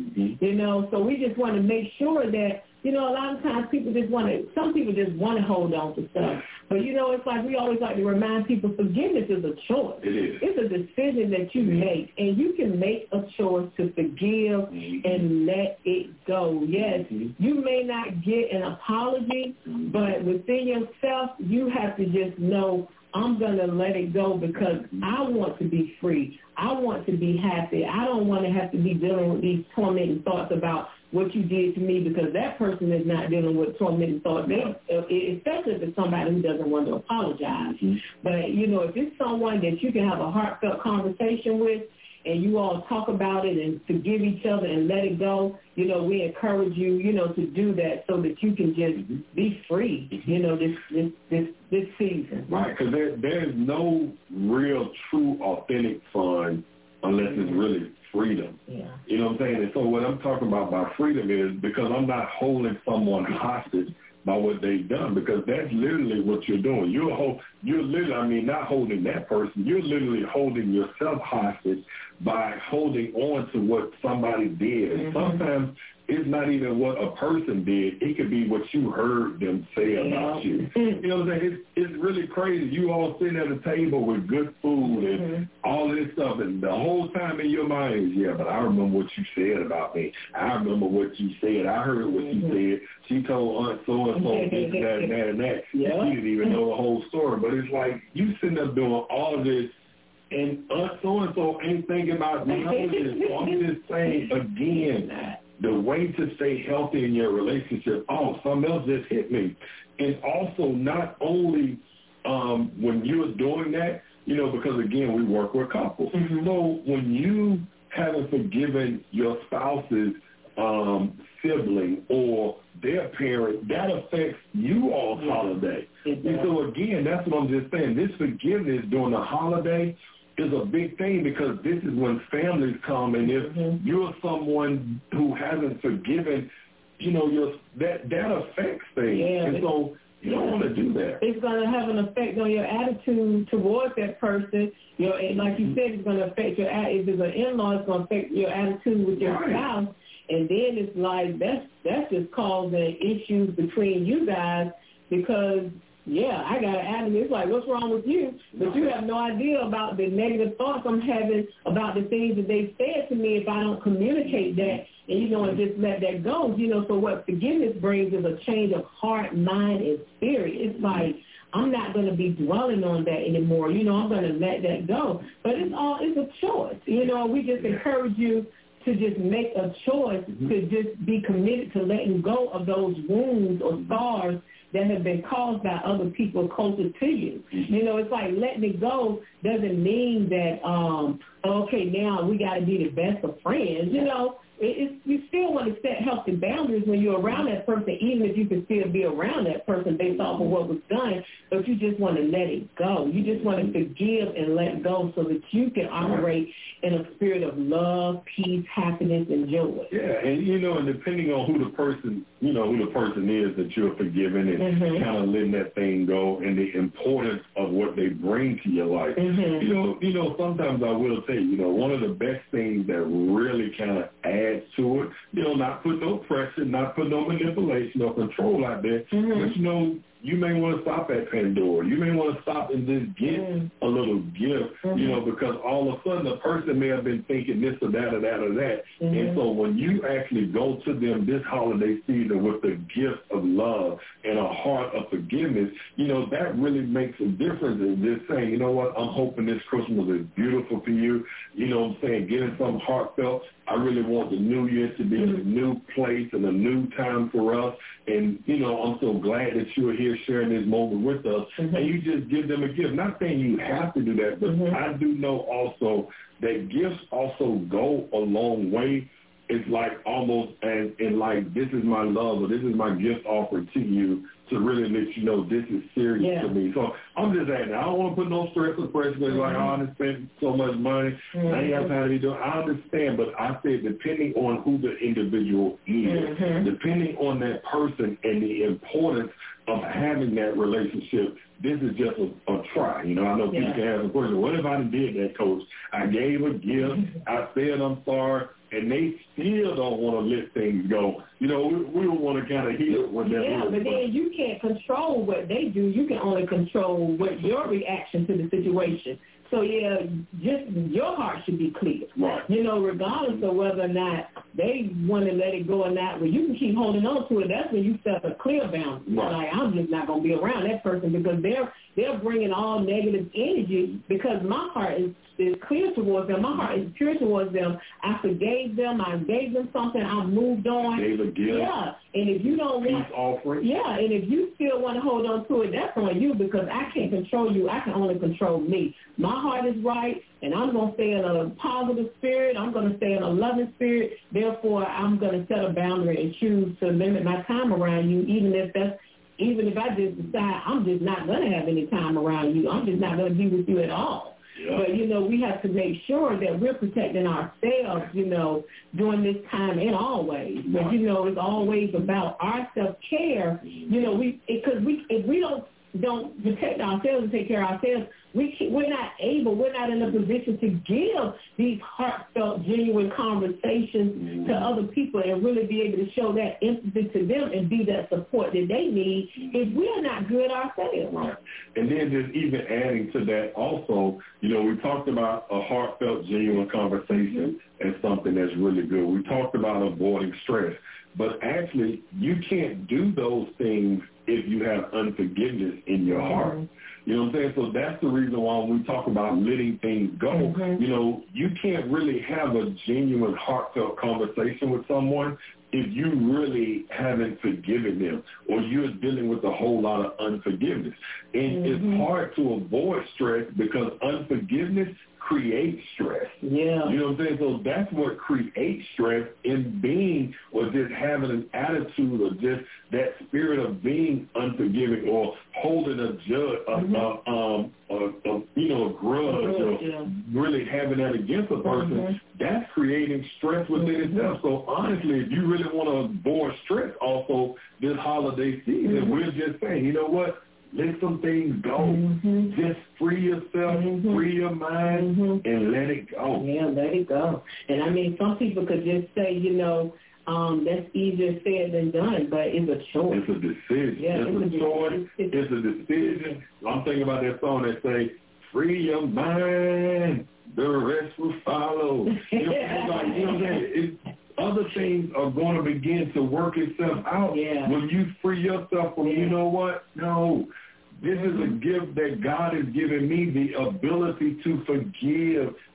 past. So we just want to make sure that, a lot of times some people just want to hold on to stuff. But, it's like we always like to remind people forgiveness is a choice. It is. It's a decision that you make, and you can make a choice to forgive and let it go. Yes, you may not get an apology, but within yourself, you have to just know, I'm going to let it go because I want to be free. I want to be happy. I don't want to have to be dealing with these tormenting thoughts about what you did to me because that person is not dealing with tormenting thoughts, especially if it's somebody who doesn't want to apologize. But, if it's someone that you can have a heartfelt conversation with and you all talk about it and forgive each other and let it go, we encourage you, to do that so that you can just be free, this season. Right, because there's no real, true, authentic fun unless it's really freedom. You know what I'm saying? And so what I'm talking about by freedom is because I'm not holding someone hostage by what they've done, because that's literally what you're doing. You're literally, not holding that person. You're literally holding yourself hostage by holding on to what somebody did. And sometimes it's not even what a person did. It could be what you heard them say about you. You know what I'm saying? It's really crazy. You all sitting at a table with good food and all this stuff, and the whole time in your mind is, but I remember what you said about me. I remember what you said. I heard what you said. She told Aunt so-and-so this, that, and that, and that. She didn't even know the whole story. But it's like you sitting up doing all this, and Aunt so-and-so ain't thinking about me. I'm just saying, again, the way to stay healthy in your relationship, something else just hit me. And also not only when you're doing that, because, again, we work with couples. So when you haven't forgiven your spouse's sibling or their parent, that affects you all holiday. And so, again, that's what I'm just saying. This forgiveness during the holiday is a big thing because this is when families come, and if you're someone who hasn't forgiven, that affects things. And so you don't want to do that. It's going to have an effect on your attitude towards that person. And like you said, it's going to affect your attitude. If it's an in-law, it's going to affect your attitude with your spouse. And then it's like that's just causing issues between you guys because I got an attitude. It's like, what's wrong with you? But you have no idea about the negative thoughts I'm having about the things that they said to me if I don't communicate that and, and just let that go. So what forgiveness brings is a change of heart, mind, and spirit. It's like, I'm not going to be dwelling on that anymore. I'm going to let that go. But it's a choice. We just encourage you to just make a choice to just be committed to letting go of those wounds or scars that have been caused by other people closer to you. You know, it's like letting it go doesn't mean that, okay, now we got to be the best of friends. You know, you still want to set healthy boundaries when you're around that person, even if you can still be around that person based off of what was done, but you just want to let it go. You just want to forgive and let go so that you can operate in a spirit of love, peace, happiness, and joy. Yeah, and, you know, and depending on who the person is that you're forgiving and kind of letting that thing go and the importance of what they bring to your life. You know, sometimes I will say, you know, one of the best things that really kind of adds to it, you know, not put no pressure, not put no manipulation or control out there, but, you know, you may want to stop at Pandora. You may want to stop and just get a little gift, you know, because all of a sudden the person may have been thinking this or that or that or that. And so when you actually go to them this holiday season with the gift of love and a heart of forgiveness, you know, that really makes a difference in just saying, you know what, I'm hoping this Christmas is beautiful for you. You know what I'm saying? Getting something heartfelt. I really want the new year to be a new place and a new time for us. And, you know, I'm so glad that you're here sharing this moment with us. And you just give them a gift. Not saying you have to do that, but I do know also that gifts also go a long way. It's like almost as in like, this is my love or this is my gift offered to you to really let you know this is serious to me. So I'm just adding, I don't want to put no stress or pressure. It's like, oh, I done spent so much money. I ain't got time to be doing. I understand, but I said depending on who the individual is, depending on that person and the importance of having that relationship, this is just a try. You know, I know people can have a question, what if I did that, Coach? I gave a gift, I said I'm sorry, and they still don't want to let things go. You know, we want to kind of hear what that is. But then you can't control what they do. You can only control what your reaction to the situation. So, just your heart should be clear. Right. You know, regardless of whether or not they want to let it go or not, well, you can keep holding on to it. That's when you set a clear boundary. Right. Like, I'm just not going to be around that person because they're bringing all negative energy because my heart is clear towards them. My heart is pure towards them. I forgave them. I gave them something. I moved on. Gave a gift. Yeah. And if you don't want... Peace offering. Yeah, and if you still want to hold on to it, that's on you because I can't control you. I can only control me. My heart is right, and I'm going to stay in a positive spirit. I'm going to stay in a loving spirit. Therefore, I'm going to set a boundary and choose to limit my time around you, even if I just decide I'm just not going to have any time around you. I'm just not going to be with you at all. Yeah. But, you know, we have to make sure that we're protecting ourselves, you know, during this time and always. Right. But, you know, it's always about our self-care. You know, if we don't protect ourselves and take care of ourselves, we're not in a position to give these heartfelt, genuine conversations to other people and really be able to show that empathy to them and be that support that they need if we're not good ourselves. Right. And then just even adding to that also, you know, we talked about a heartfelt, genuine conversation as something that's really good. We talked about avoiding stress. But actually, you can't do those things if you have unforgiveness in your heart. You know what I'm saying? So that's the reason why when we talk about letting things go, you know, you can't really have a genuine, heartfelt conversation with someone if you really haven't forgiven them or you're dealing with a whole lot of unforgiveness. And it's hard to avoid stress because unforgiveness creates stress. Yeah. You know what I'm saying? So that's what creates stress in being or just having an attitude or just that spirit of being unforgiving or holding a a grudge or really having that against a person. That's creating stress within itself. So honestly, if you really want to avoid stress also this holiday season, we're just saying, you know what? Let some things go. Just free yourself, free your mind, and let it go. Yeah, let it go. And I mean, some people could just say, you know, that's easier said than done, but it's a choice. It's a decision. Yeah, it's a choice. It's a decision. I'm thinking about that song that say, free your mind, the rest will follow. You know what I'm saying? Other things are going to begin to work itself out when you free yourself from, you know what? No, this is a gift that God has given me, the ability to forgive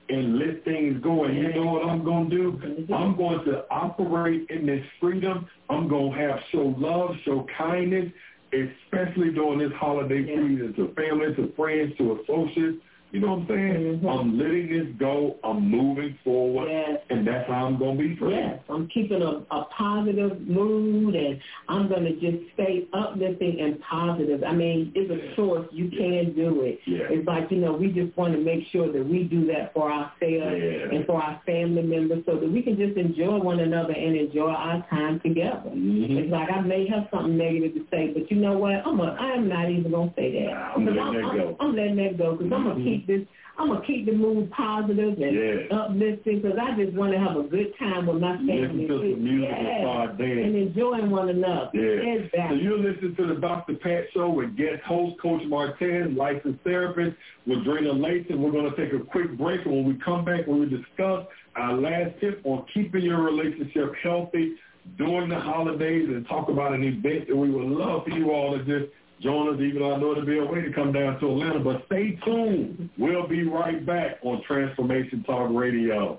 and let things go. And you know what I'm going to do? I'm going to operate in this freedom. I'm going to show love, show kindness, especially during this holiday season, to family, to friends, to associates. You know what I'm saying? I'm letting this go. I'm moving forward, and that's how I'm going to be free. Yes, I'm keeping a positive mood, and I'm going to just stay uplifting and positive. I mean, it's a choice. You can do it. It's like, we just want to make sure that we do that for ourselves and for our family members so that we can just enjoy one another and enjoy our time together. It's like I may have something negative to say, but you know what? I am not even going to say that. I'm letting that go because I'm going to keep I'm going to keep the mood positive and uplifting because I just want to have a good time with my family. Listen to some music and start dancing. And enjoying one another. So you're listening to the Dr. Pat Show with guest host Coach Martez, licensed therapist with Drina Layton. We're going to take a quick break, and when we come back, we will discuss our last tip on keeping your relationship healthy during the holidays and talk about an event that we would love for you all to just join us, even though I know it'll be a way to come down to Atlanta. But stay tuned. We'll be right back on Transformation Talk Radio.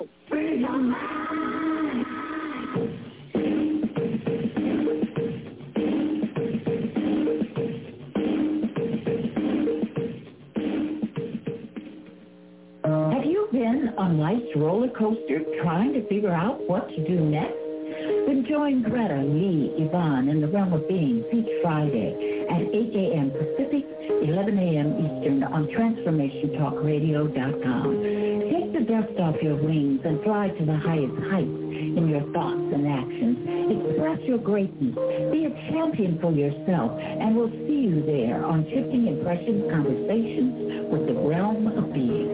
Have you been on life's roller coaster trying to figure out what to do next? Then join Greta, Lee, Yvonne, and the Realm of Beings each Friday at 8 a.m. Pacific, 11 a.m. Eastern on TransformationTalkRadio.com. Take the dust off your wings and fly to the highest heights in your thoughts and actions. Express your greatness. Be a champion for yourself, and we'll see you there on Shifting Impressions Conversations with the Realm of Beings.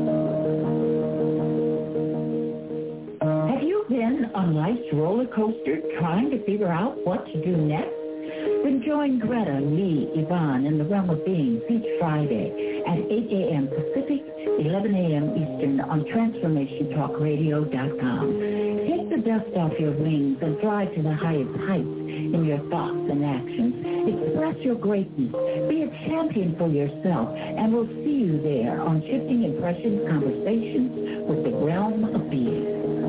Been on life's roller coaster trying to figure out what to do next? Then join Greta, Lee, Yvonne, and the Realm of Beings each Friday at 8 a.m. Pacific, 11 a.m. Eastern on TransformationTalkRadio.com. Take the dust off your wings and fly to the highest heights in your thoughts and actions. Express your greatness. Be a champion for yourself, and we'll see you there on Shifting Impressions Conversations with the Realm of Beings.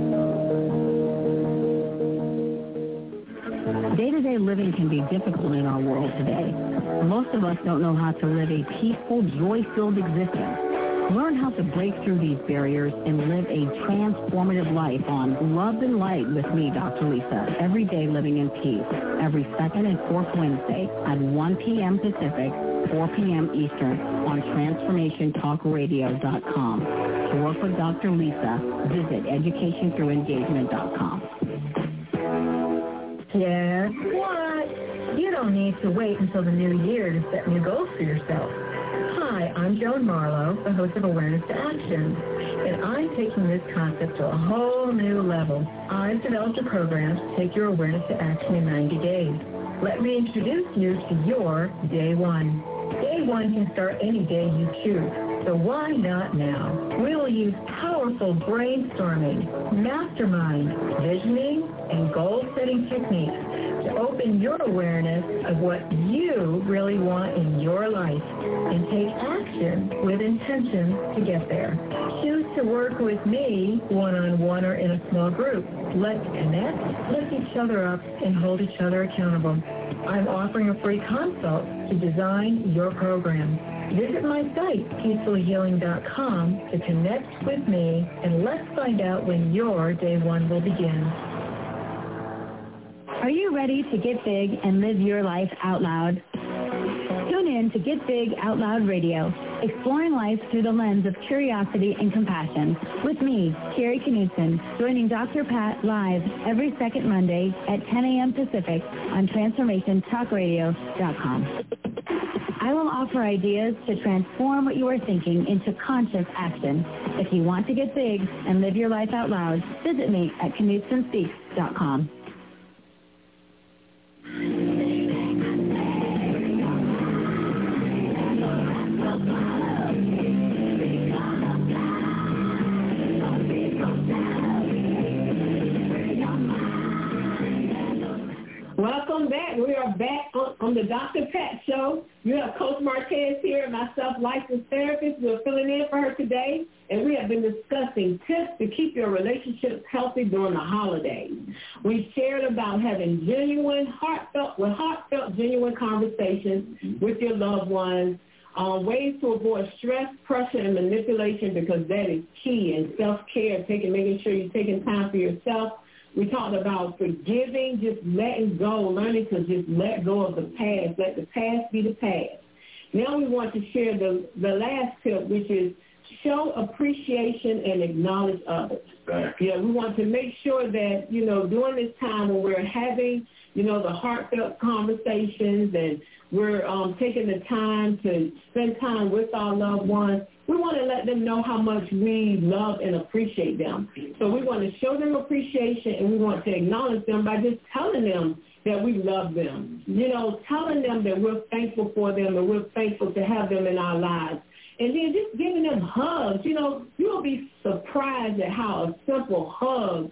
Day-to-day living can be difficult in our world today. Most of us don't know how to live a peaceful, joy-filled existence. Learn how to break through these barriers and live a transformative life on Love and Light with me, Dr. Lisa. Every day living in peace. Every second and fourth Wednesday at 1 p.m. Pacific, 4 p.m. Eastern on TransformationTalkRadio.com. To work with Dr. Lisa, visit EducationThroughEngagement.com. Yes. What? You don't need to wait until the new year to set new goals for yourself. Hi, I'm Joan Marlowe, the host of Awareness to Action, and I'm taking this concept to a whole new level. I've developed a program to take your awareness to action in 90 days. Let me introduce you to your Day One. Day One can start any day you choose, so why not now? We will use powerful brainstorming, mastermind, visioning, and goal-setting techniques to open your awareness of what you really want in your life and take action with intention to get there. Choose to work with me one-on-one or in a small group. Let's connect, lift each other up, and hold each other accountable. I'm offering a free consult to design your program. Visit my site, peacefulhealing.com, to connect with me, and let's find out when your Day One will begin. Are you ready to get big and live your life out loud? Tune in to Get Big Out Loud Radio, exploring life through the lens of curiosity and compassion, with me, Carrie Knudsen, joining Dr. Pat live every second Monday at 10 a.m. Pacific on TransformationTalkRadio.com. I will offer ideas to transform what you are thinking into conscious action. If you want to get big and live your life out loud, visit me at KnudsenSpeaks.com. Welcome back. We are back on the Dr. Pat Show. You have Coach Martez here and myself, licensed therapist. We're filling in for her today, and we have been discussing tips to keep your relationships healthy during the holidays. We shared about having heartfelt, genuine conversations with your loved ones, ways to avoid stress, pressure, and manipulation, because that is key, and self-care, making sure you're taking time for yourself. We talked about forgiving, just letting go, learning to just let go of the past. Let the past be the past. Now we want to share the last tip, which is show appreciation and acknowledge others. Yeah, we want to make sure that, during this time when we're having, the heartfelt conversations and we're taking the time to spend time with our loved ones, we want to let them know how much we love and appreciate them. So we want to show them appreciation, and we want to acknowledge them by just telling them that we love them, telling them that we're thankful for them and we're thankful to have them in our lives. And then just giving them hugs. You'll be surprised at how a simple hug,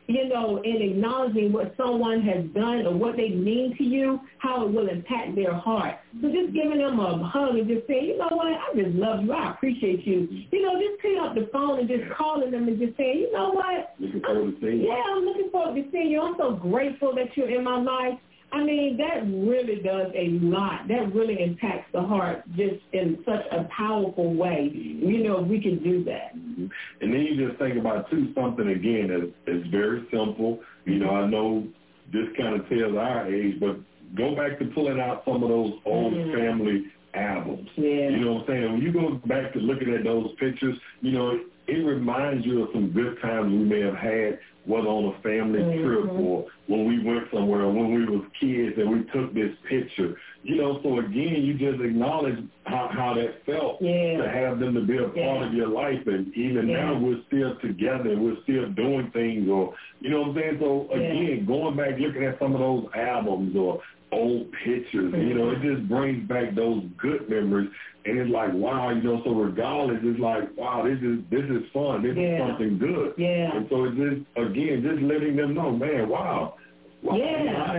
in acknowledging what someone has done or what they mean to you, how it will impact their heart. So just giving them a hug and just saying, you know what, I just love you, I appreciate you. Just pick up the phone and just calling them and just saying, you know what, looking forward to seeing you. Yeah, I'm looking forward to seeing you. I'm so grateful that you're in my life. I mean, that really does a lot. That really impacts the heart just in such a powerful way. We can do that. And then you just think about, too, something, again, that's very simple. I know this kind of tells our age, but go back to pulling out some of those old family albums. Yeah. You know what I'm saying? When you go back to looking at those pictures, it reminds you of some good times we may have had, whether on a family trip or when we went somewhere or when we was kids and we took this picture. So again, you just acknowledge how that felt to have them to be a part of your life. And even now we're still together and we're still doing things, or, you know what I'm saying? So again, going back, looking at some of those albums or old pictures, it just brings back those good memories. And it's like, wow, so regardless, it's like, wow, this is fun. This is something good. Yeah. And so it's just, again, just letting them know, man, wow. I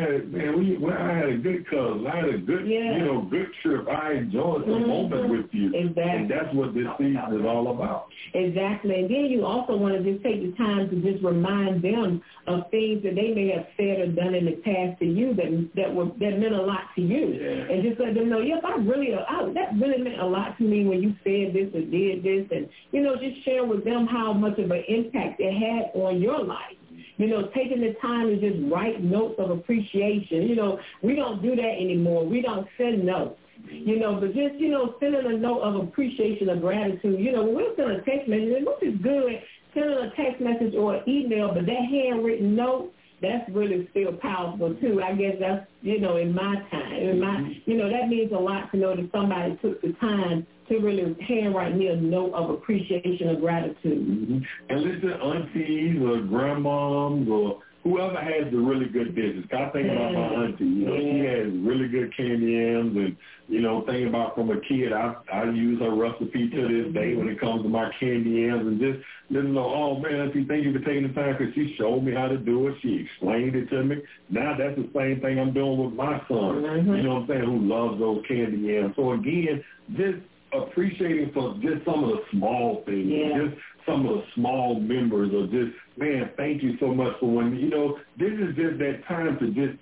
had a good cousin. I had a good, good trip. I enjoyed some moments with you. Exactly. And that's what this season is all about. Exactly. And then you also want to just take the time to just remind them of things that they may have said or done in the past to you that meant a lot to you. Yeah. And just let them know, that really meant a lot to me when you said this or did this. And, just share with them how much of an impact it had on your life. Taking the time to just write notes of appreciation. We don't do that anymore. We don't send notes. But just, sending a note of appreciation or gratitude. When we're sending a text message, which is good, sending a text message or an email, but that handwritten note, that's really still powerful, too. I guess that's, in my time. That means a lot to know that somebody took the time to really handwrite me a note of appreciation or gratitude. And listen, aunties or grandmoms or whoever has the really good dishes. I think about my auntie. She has really good candy yams, and thinking about from a kid, I use her recipe to this day when it comes to my candy yams, and just let them know, oh man, auntie, thank you for taking the time, because she showed me how to do it. She explained it to me. Now that's the same thing I'm doing with my son. You know what I'm saying? Who loves those candy yams. So again, just appreciating for just some of the small things, just some of the small members, or just, man, thank you so much for when, this is just that time to just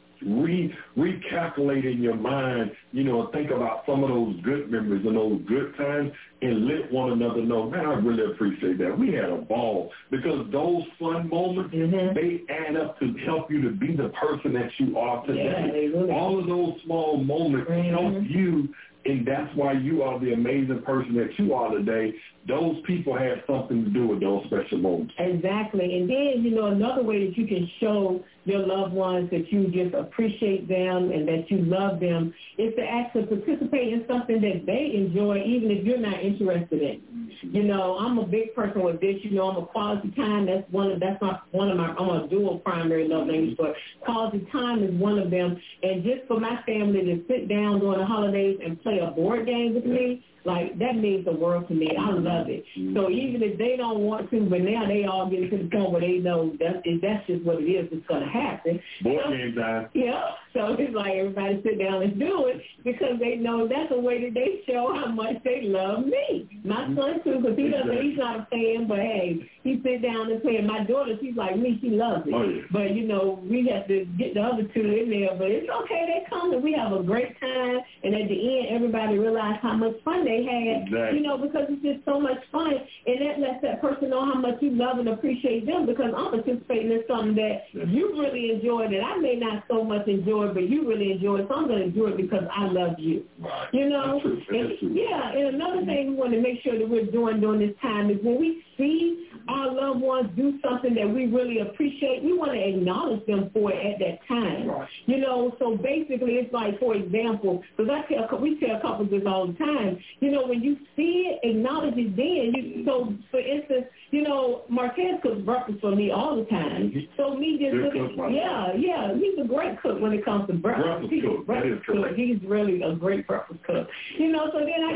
recalculate in your mind, think about some of those good memories and those good times, and let one another know, man, I really appreciate that. We had a ball, because those fun moments, they add up to help you to be the person that you are today. All of those small moments help you, and that's why you are the amazing person that you are today. Those people have something to do with those special moments. Exactly. And then, another way that you can show your loved ones that you just appreciate them and that you love them is to actually participate in something that they enjoy, even if you're not interested in. I'm a big person with this. I'm a quality time. That's one of my. I'm a dual primary love language, but quality time is one of them. And just for my family to sit down during the holidays and play a board game with me, like, that means the world to me. I love it. So even if they don't want to, but now they all get to the point where they know that's just what it is. It's going to happen. Board game time. Yeah. So it's like everybody sit down and do it because they know that's a way that they show how much they love me. My son, too, because he's not a fan, but, hey, he sit down and play. And my daughter, she's like me. She loves it. Oh, yeah. But, you know, we have to get the other two in there. But it's okay. They come and we have a great time. And at the end, everybody realize how much fun they had, you know, because it's just so much fun. And that lets that person know how much you love and appreciate them because I'm participating in something that you really enjoy that I may not so much enjoy, but you really enjoy it. So I'm going to do it because I love you. Right. You know? That's true. Yeah, and another thing we want to make sure that we're doing during this time is when we see our loved ones do something that we really appreciate, we want to acknowledge them for it at that time. Right. You know, so basically it's like, for example, because we tell couples this all the time, you know, when you see it, acknowledge it then. So, for instance, you know, Marquez cooks breakfast for me all the time. So me just looking, he's a great cook when it comes to breakfast. He's really a great breakfast cook. You know, so then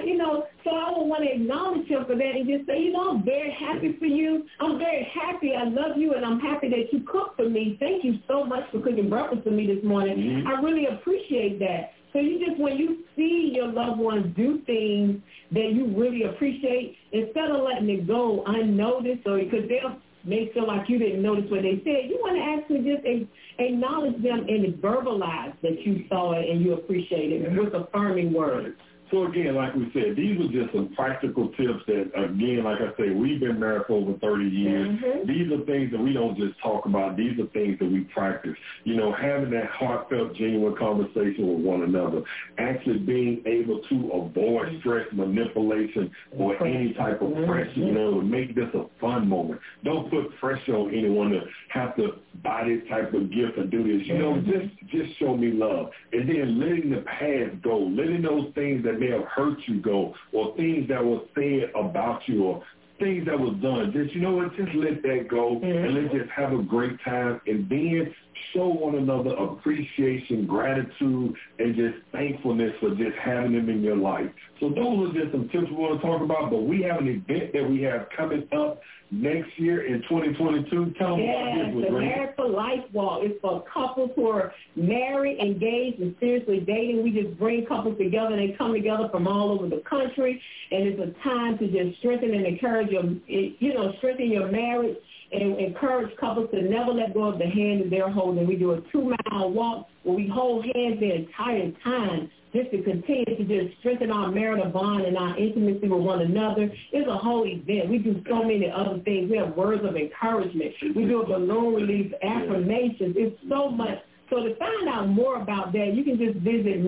I would want to acknowledge him for that and just say, you know, I'm very happy for you. I'm very happy. I love you, and I'm happy that you cooked for me. Thank you so much for cooking breakfast for me this morning. I really appreciate that. So when you see your loved ones do things that you really appreciate, instead of letting it go unnoticed or because they'll make feel like you didn't notice what they said, you want to actually just acknowledge them and verbalize that you saw it and you appreciate it with affirming words. So again, like we said, these are just some practical tips that, again, like I said, we've been married for over 30 years. These are things that we don't just talk about. These are things that we practice. You know, having that heartfelt, genuine conversation with one another, actually being able to avoid stress, manipulation, or any type of pressure, you know, make this a fun moment. Don't put pressure on anyone to have to buy this type of gift or do this. You know, just show me love. And then letting the past go, letting those things that may have hurt you go, or things that were said about you, or things that was done. Just, you know what, just let that go, and let's just have a great time, and then show one another appreciation, gratitude, and just thankfulness for just having them in your life. So those are just some tips we want to talk about, but we have an event that we have coming up next year in 2022. Tell me about this. The Married for Life Walk. It's for couples who are married, engaged, and seriously dating. We just bring couples together. They come together from all over the country, and it's a time to just strengthen and encourage strengthen your marriage and encourage couples to never let go of the hand that they're holding. We do a 2-mile walk where we hold hands the entire time just to continue to just strengthen our marital bond and our intimacy with one another. It's a whole event. We do so many other things. We have words of encouragement. We do a balloon release, affirmations. It's so much. So to find out more about that, you can just visit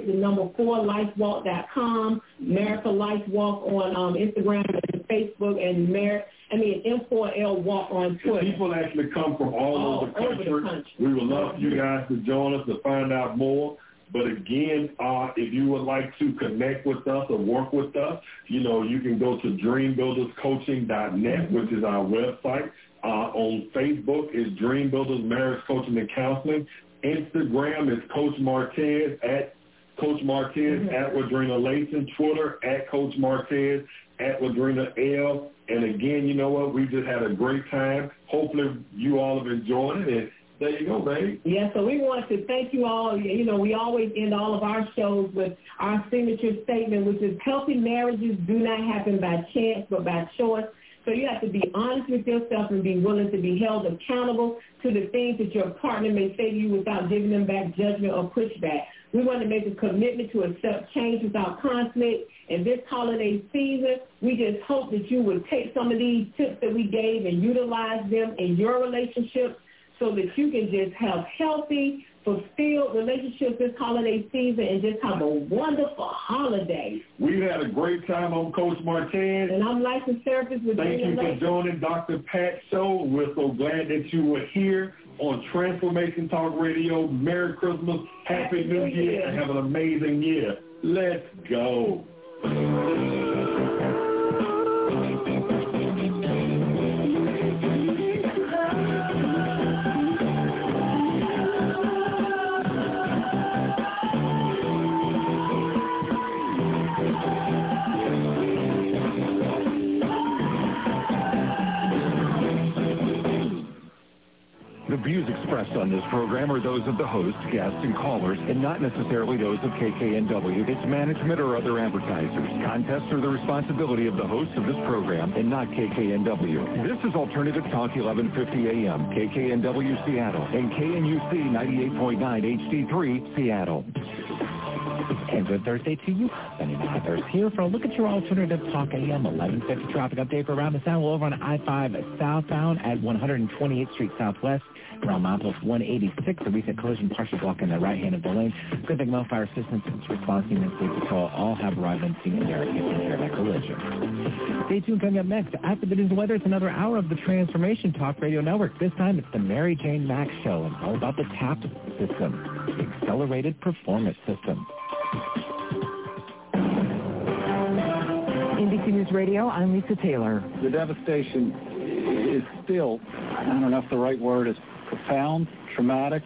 married4lifewalk.com, Married for Life Walk on Instagram and Facebook, and M4L Walk on Twitter. People actually come from all over the country. We would love for you guys to join us to find out more. But again, if you would like to connect with us or work with us, you know, you can go to dreambuilderscoaching.net, which is our website. On Facebook is Dream Builders Marriage Coaching and Counseling. Instagram is Coach Marquez at Coach Marquez at Wadrina Layton. Twitter at Coach Marquez at Wadrina L. And again, you know what? We just had a great time. Hopefully you all have enjoyed it. And there you go, baby. Yeah, so we want to thank you all. You know, we always end all of our shows with our signature statement, which is healthy marriages do not happen by chance but by choice. So you have to be honest with yourself and be willing to be held accountable to the things that your partner may say to you without giving them back judgment or pushback. We want to make a commitment to accept change without conflict. And this holiday season, we just hope that you would take some of these tips that we gave and utilize them in your relationship so that you can just have healthy, fulfilled relationships this holiday season and just have a wonderful holiday. We've had a great time. I'm Coach Marquez. And I'm licensed therapist with Thank you for joining Dr. Pat Show. We're so glad that you were here on Transformation Talk Radio. Merry Christmas, Happy New Year, and have an amazing year. Let's go. The views expressed on this program are those of the host, guests, and callers, and not necessarily those of KKNW, its management, or other advertisers. Contests are the responsibility of the hosts of this program and not KKNW. This is Alternative Talk 1150 AM, KKNW Seattle, and KNUC 98.9 HD3 Seattle. And good Thursday to you. Sunny Mathers here for a look at your Alternative Talk AM 1150 traffic update for around the Sound. We're over on I-5 southbound at 128th Street Southwest. Around milepost 186, a recent collision partially blocking the right hand of the lane. Good thing about fire assistance and response team and state patrol all have arrived on scene and are taking care of that collision. Stay tuned. Coming up next, after the news and weather, it's another hour of the Transformation Talk Radio Network. This time it's the Mary Jane Mack Show, and all about the TAP system, the Accelerated Performance System. NBC News Radio, I'm Lisa Taylor. The devastation is still, I don't know if the right word is profound, traumatic,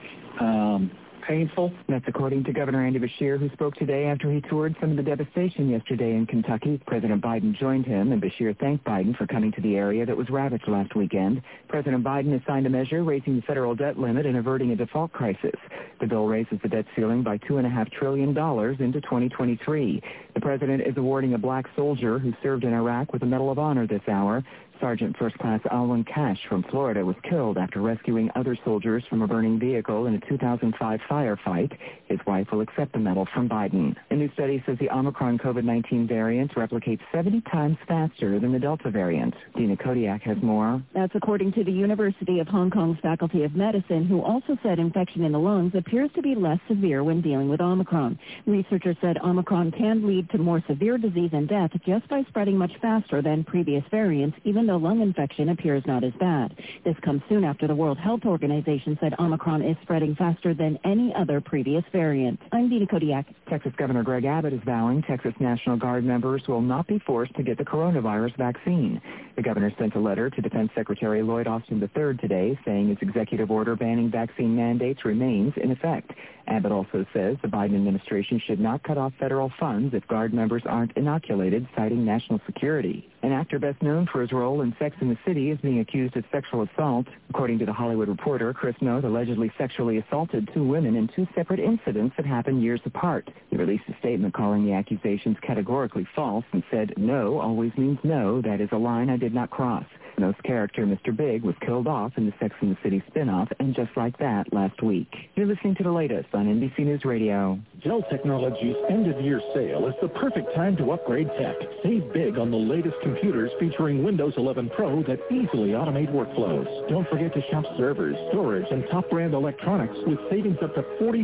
painful. That's according to Governor Andy Beshear, who spoke today after he toured some of the devastation yesterday in Kentucky. President Biden joined him, and Beshear thanked Biden for coming to the area that was ravaged last weekend. President Biden has signed a measure raising the federal debt limit and averting a default crisis. The bill raises the debt ceiling by $2.5 trillion into 2023. The president is awarding a black soldier who served in Iraq with the Medal of Honor this hour. Sergeant First Class Alwyn Cash from Florida was killed after rescuing other soldiers from a burning vehicle in a 2005 firefight. His wife will accept the medal from Biden. A new study says the Omicron COVID-19 variant replicates 70 times faster than the Delta variant. Dina Kodiak has more. That's according to the University of Hong Kong's Faculty of Medicine, who also said infection in the lungs appears to be less severe when dealing with Omicron. Researchers said Omicron can lead to more severe disease and death just by spreading much faster than previous variants, even though lung infection appears not as bad. This comes soon after the World Health Organization said Omicron is spreading faster than any other previous variant. I'm Dina Kodiak. Texas Governor Greg Abbott is vowing Texas National Guard members will not be forced to get the coronavirus vaccine. The governor sent a letter to Defense Secretary Lloyd Austin III today saying his executive order banning vaccine mandates remains in effect. Abbott also says the Biden administration should not cut off federal funds if Guard members aren't inoculated, citing national security. An actor best known for his role in Sex and the City is being accused of sexual assault. According to The Hollywood Reporter, Chris Noth allegedly sexually assaulted two women in two separate incidents that happened years apart. He released a statement calling the accusations categorically false and said, "No always means no. That is a line I did not cross." Noth's character, Mr. Big, was killed off in the Sex and the City spinoff, and just like that, last week. You're listening to the latest on NBC News Radio. Dell Technologies' end-of-year sale is the perfect time to upgrade tech. Save big on the latest computers featuring Windows 11 Pro that easily automate workflows. Don't forget to shop servers, storage, and top-brand electronics with savings up to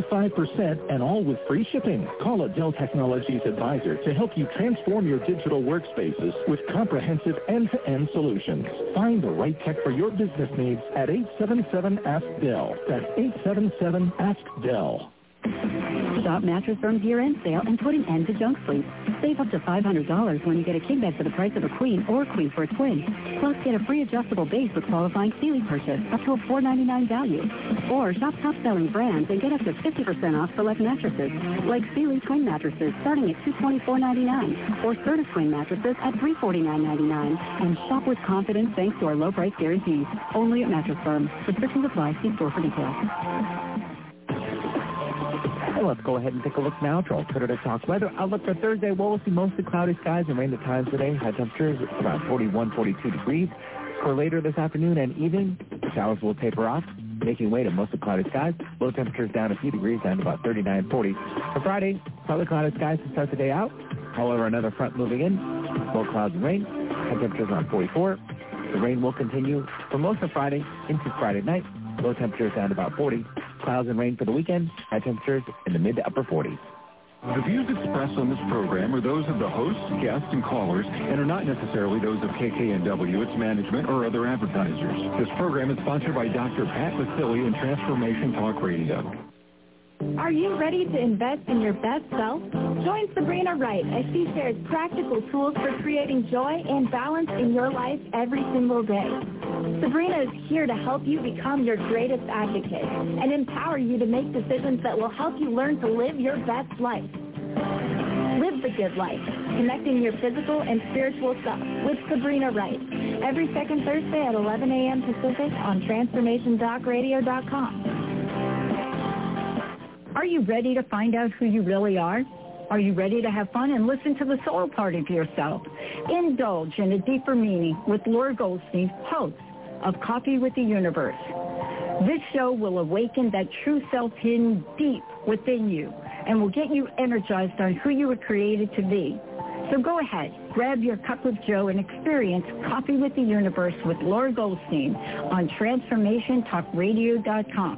45% and all with free shipping. Call a Dell Technologies advisor to help you transform your digital workspaces with comprehensive end-to-end solutions. Find the right tech for your business needs at 877-ASK-DELL. That's 877-ASK-DELL. Shop Mattress Firm's year-end sale and put an end to junk sleep. Save up to $500 when you get a king bed for the price of a queen or queen for a twin. Plus, get a free adjustable base with qualifying Sealy purchase up to a $4.99 value. Or shop top-selling brands and get up to 50% off select mattresses, like Sealy twin mattresses starting at $224.99 or Certa twin mattresses at $349.99. And shop with confidence thanks to our low price guarantees. Only at Mattress Firm. Restrictions apply. See store for details. Well, let's go ahead and take a look now at our Twitter Talk weather outlook for Thursday. Well, we'll see mostly cloudy skies and rain at times today. High temperatures around 41, 42 degrees. For later this afternoon and evening, showers will taper off, making way to mostly cloudy skies. Low temperatures down a few degrees, down to about 39, 40. For Friday, partly cloudy skies to start the day out. However, another front moving in, low clouds and rain. High temperatures around 44. The rain will continue for most of Friday into Friday night. Low temperatures down to about 40. Clouds and rain for the weekend. High temperatures in the mid to upper 40s. The views expressed on this program are those of the hosts, guests, and callers, and are not necessarily those of KKNW, its management, or other advertisers. This program is sponsored by Dr. Pat Vasily and Transformation Talk Radio. Are you ready to invest in your best self? Join Sabrina Wright as she shares practical tools for creating joy and balance in your life every single day. Sabrina is here to help you become your greatest advocate and empower you to make decisions that will help you learn to live your best life. Live the good life, connecting your physical and spiritual self with Sabrina Wright. Every second Thursday at 11 a.m. Pacific on TransformationTalkRadio.com. Are you ready to find out who you really are? Are you ready to have fun and listen to the soul part of yourself? Indulge in a deeper meaning with Laura Goldstein, host of Coffee with the Universe. This show will awaken that true self hidden deep within you and will get you energized on who you were created to be. So go ahead, grab your cup of joe and experience Coffee with the Universe with Laura Goldstein on TransformationTalkRadio.com.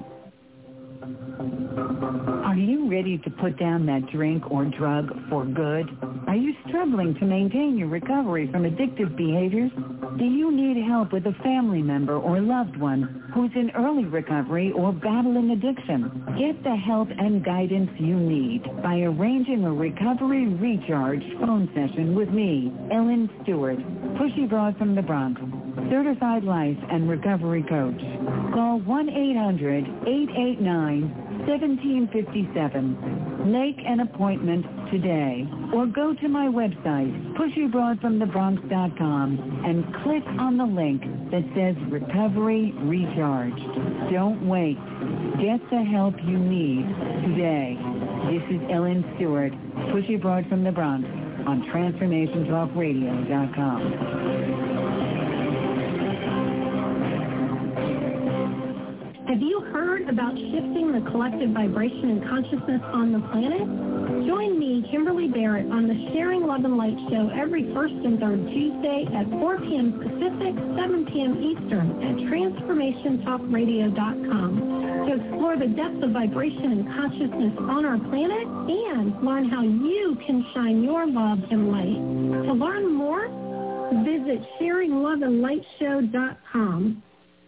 Are you ready to put down that drink or drug for good? Are you struggling to maintain your recovery from addictive behaviors? Do you need help with a family member or loved one who's in early recovery or battling addiction? Get the help and guidance you need by arranging a recovery recharge phone session with me, Ellen Stewart, Pushy Broad from the Bronx, certified life and recovery coach. Call 1-800-889-1757. Make an appointment today or go to my website, pushybroadfromthebronx.com, and click on the link that says Recovery Recharged. Don't wait. Get the help you need today. This is Ellen Stewart, Pushy Broad from the Bronx on TransformationTalkRadio.com. Have you heard about shifting the collective vibration and consciousness on the planet? Join me, Kimberly Barrett, on the Sharing Love and Light Show every first and third Tuesday at 4 p.m. Pacific, 7 p.m. Eastern at TransformationTalkRadio.com to explore the depth of vibration and consciousness on our planet and learn how you can shine your love and light. To learn more, visit SharingLoveAndLightShow.com.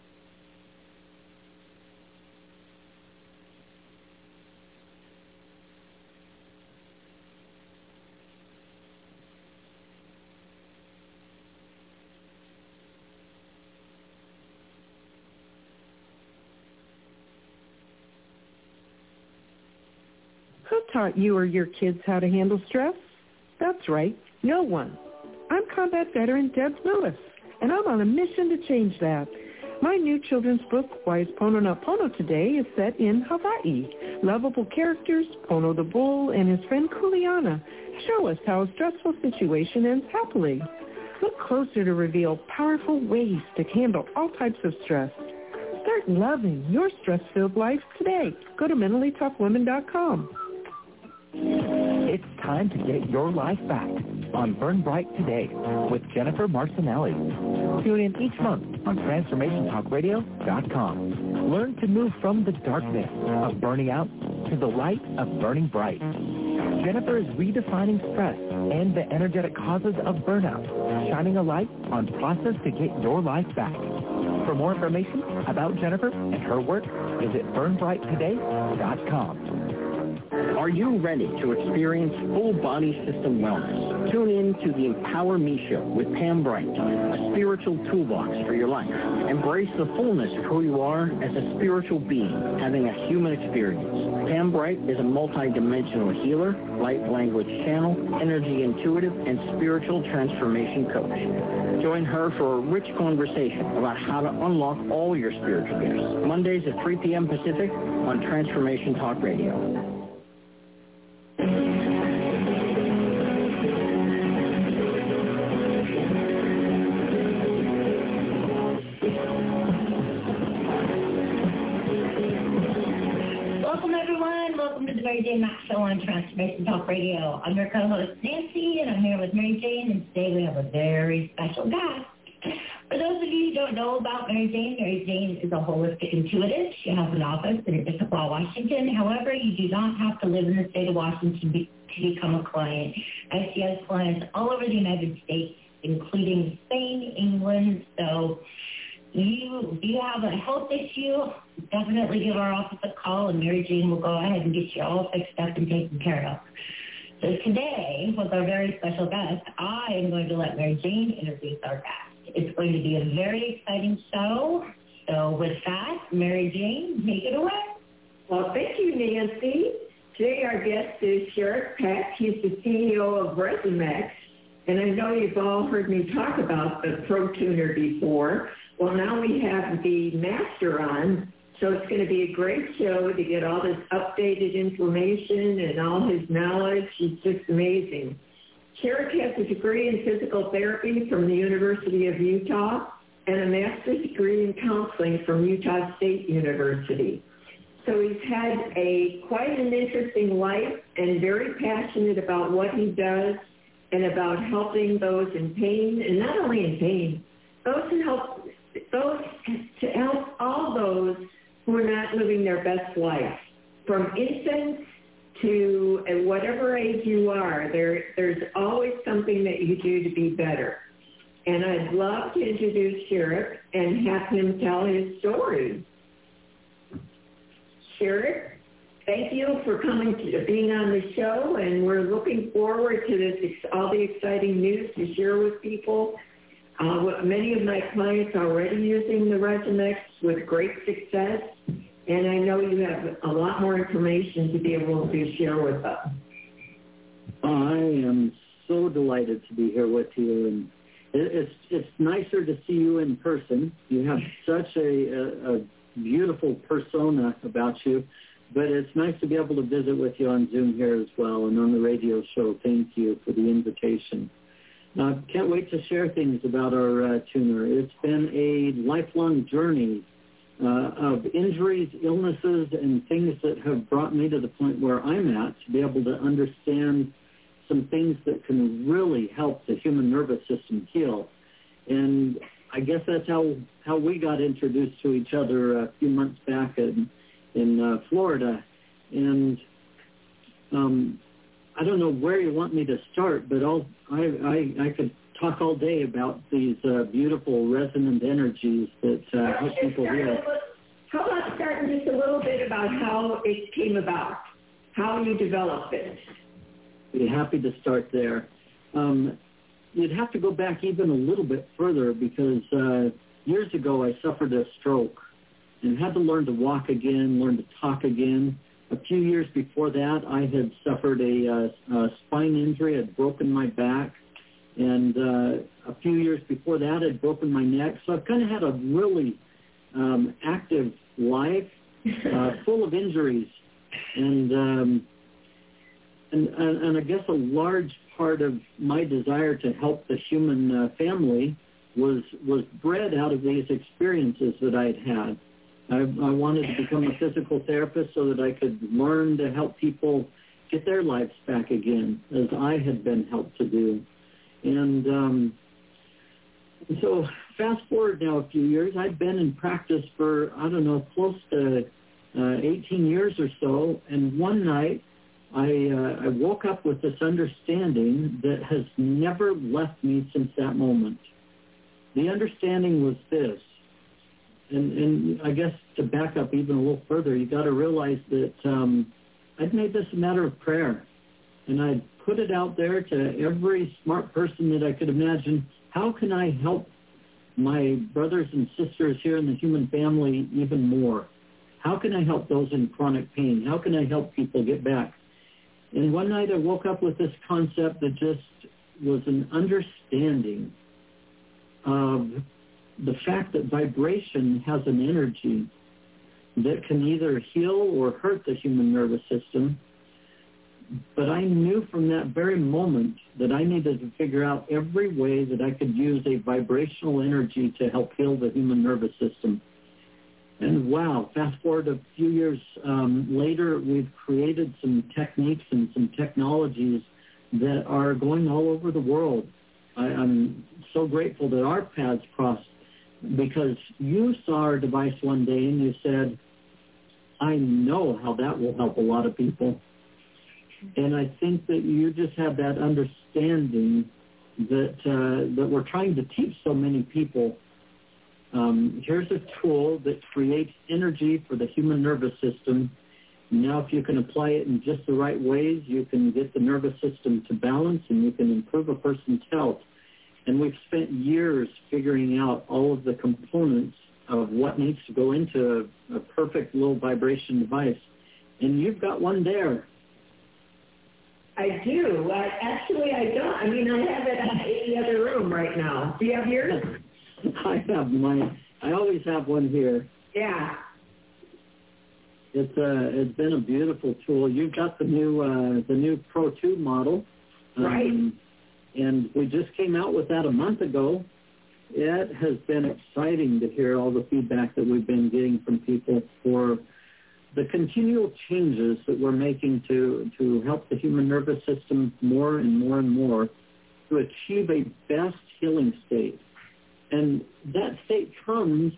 Who taught you or your kids how to handle stress? That's right, no one. I'm combat veteran Deb Lewis, and I'm on a mission to change that. My new children's book, Why is Pono Not Pono Today, is set in Hawaii. Lovable characters, Pono the bull and his friend Kuleana, show us how a stressful situation ends happily. Look closer to reveal powerful ways to handle all types of stress. Start loving your stress-filled life today. Go to MentallyTalkWomen.com. It's time to get your life back on Burn Bright Today with Jennifer Marcinelli. Tune in each month on TransformationTalkRadio.com. Learn to move from the darkness of burning out to the light of burning bright. Jennifer is redefining stress and the energetic causes of burnout, shining a light on the process to get your life back. For more information about Jennifer and her work, visit BurnBrightToday.com. Are you ready to experience full body system wellness? Tune in to the Empower Me Show with Pam Bright, a spiritual toolbox for your life. Embrace the fullness of who you are as a spiritual being, having a human experience. Pam Bright is a multi-dimensional healer, light language channel, energy intuitive, and spiritual transformation coach. Join her for a rich conversation about how to unlock all your spiritual gifts. Mondays at 3 p.m. Pacific on Transformation Talk Radio. Mary Jane Mack Show on Transformation Talk Radio. I'm your co-host Nancy, and I'm here with Mary Jane, and today we have a very special guest. For those of you who don't know about Mary Jane is a holistic intuitive. She has an office in Issaquah, Washington. However, you do not have to live in the state of Washington to become a client, as she has clients all over the United States, including Spain, England. So you have a health issue, definitely give our office a call, and Mary Jane will go ahead and get you all fixed up and taken care of. So today, with our very special guest, I am going to let Mary Jane introduce our guest. It's going to be a very exciting show. So with that, Mary Jane, take it away. Well, thank you, Nancy. Today our guest is Sheriff Peck. He's the CEO of Resimax. And I know you've all heard me talk about the ProTuner before. Well, now we have the master on, so it's going to be a great show to get all this updated information and all his knowledge. He's just amazing. Sherrick has a degree in physical therapy from the University of Utah and a master's degree in counseling from Utah State University. So he's had quite an interesting life and very passionate about what he does and about helping those in pain, and not only in pain, to help all those who are not living their best life, from infants to at whatever age you are. There's always something that you do to be better. And I'd love to introduce Sherrick and have him tell his story. Sherrick, thank you for being on the show, and we're looking forward to all the exciting news to share with people. Many of my clients are already using the Resonex with great success, and I know you have a lot more information to be able to share with us. I am so delighted to be here with you, and it's nicer to see you in person. You have such a beautiful persona about you, but it's nice to be able to visit with you on Zoom here as well and on the radio show. Thank you for the invitation. Can't wait to share things about our tuner. It's been a lifelong journey of injuries, illnesses, and things that have brought me to the point where I'm at to be able to understand some things that can really help the human nervous system heal. And I guess that's how we got introduced to each other a few months back in Florida. And I don't know where you want me to start, but I could talk all day about these beautiful resonant energies that help people heal. How about starting just a little bit about how it came about, how you developed it? Be happy to start there. You'd have to go back even a little bit further because years ago I suffered a stroke and had to learn to walk again, learn to talk again. A few years before that, I had suffered a spine injury. I'd broken my back. And a few years before that, I'd broken my neck. So I've kind of had a really active life full of injuries. And I guess a large part of my desire to help the human family was bred out of these experiences that I'd had. I wanted to become a physical therapist so that I could learn to help people get their lives back again, as I had been helped to do. And so fast forward now a few years, I've been in practice for, close to 18 years or so, and one night I woke up with this understanding that has never left me since that moment. The understanding was this, and I guess to back up even a little further, you got to realize that I'd made this a matter of prayer, and I'd put it out there to every smart person that I could imagine. How can I help my brothers and sisters here in the human family even more? How can I help those in chronic pain? How can I help people get back? And one night I woke up with this concept that just was an understanding of the fact that vibration has an energy that can either heal or hurt the human nervous system. But I knew from that very moment that I needed to figure out every way that I could use a vibrational energy to help heal the human nervous system. And wow, fast forward a few years later, we've created some techniques and some technologies that are going all over the world. I'm so grateful that our paths crossed because you saw our device one day and you said, I know how that will help a lot of people. And I think that you just have that understanding that we're trying to teach so many people. Here's a tool that creates energy for the human nervous system. Now, if you can apply it in just the right ways, you can get the nervous system to balance and you can improve a person's health. And we've spent years figuring out all of the components of what needs to go into a perfect low vibration device. And you've got one there. I do. Actually, I don't. I mean, I have it in the other room right now. Do you have yours? I have mine. I always have one here. Yeah. It's been a beautiful tool. You've got the new Pro 2 model. Right. And we just came out with that a month ago. It has been exciting to hear all the feedback that we've been getting from people for the continual changes that we're making to help the human nervous system more and more and more to achieve a best healing state. And that state comes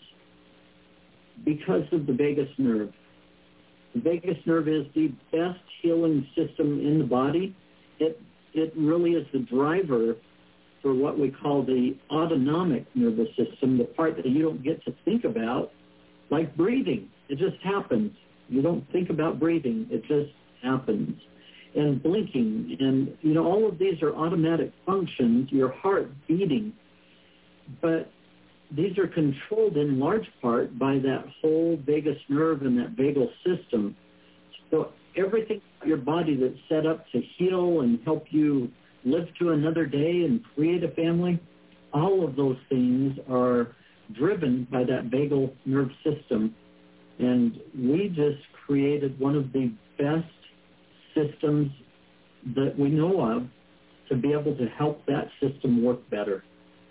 because of the vagus nerve. The vagus nerve is the best healing system in the body. It really is the driver for what we call the autonomic nervous system, the part that you don't get to think about, like breathing. It just happens. You don't think about breathing. It just happens. And blinking. And, all of these are automatic functions, your heart beating. But these are controlled in large part by that whole vagus nerve and that vagal system. So everything about your body that's set up to heal and help you live to another day and create a family, all of those things are driven by that vagal nerve system. And we just created one of the best systems that we know of to be able to help that system work better.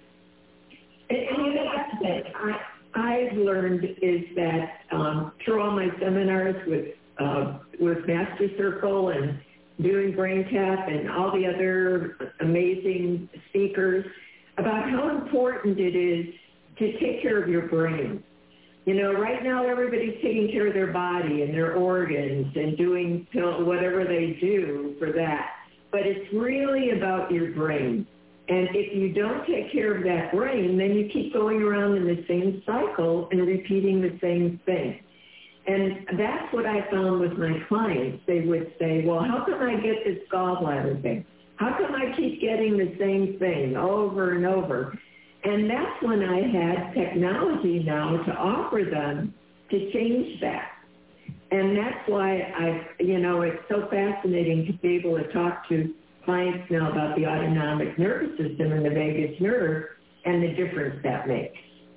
And what I've learned is that through all my seminars with Master Circle and doing Brain Tap and all the other amazing speakers about how important it is to take care of your brain. Right now everybody's taking care of their body and their organs and doing whatever they do for that. But it's really about your brain. And if you don't take care of that brain, then you keep going around in the same cycle and repeating the same thing. And that's what I found with my clients. They would say, well, how come I get this gallbladder thing? How come I keep getting the same thing over and over? And that's when I had technology now to offer them to change that. And that's why it's so fascinating to be able to talk to clients now about the autonomic nervous system and the vagus nerve and the difference that makes.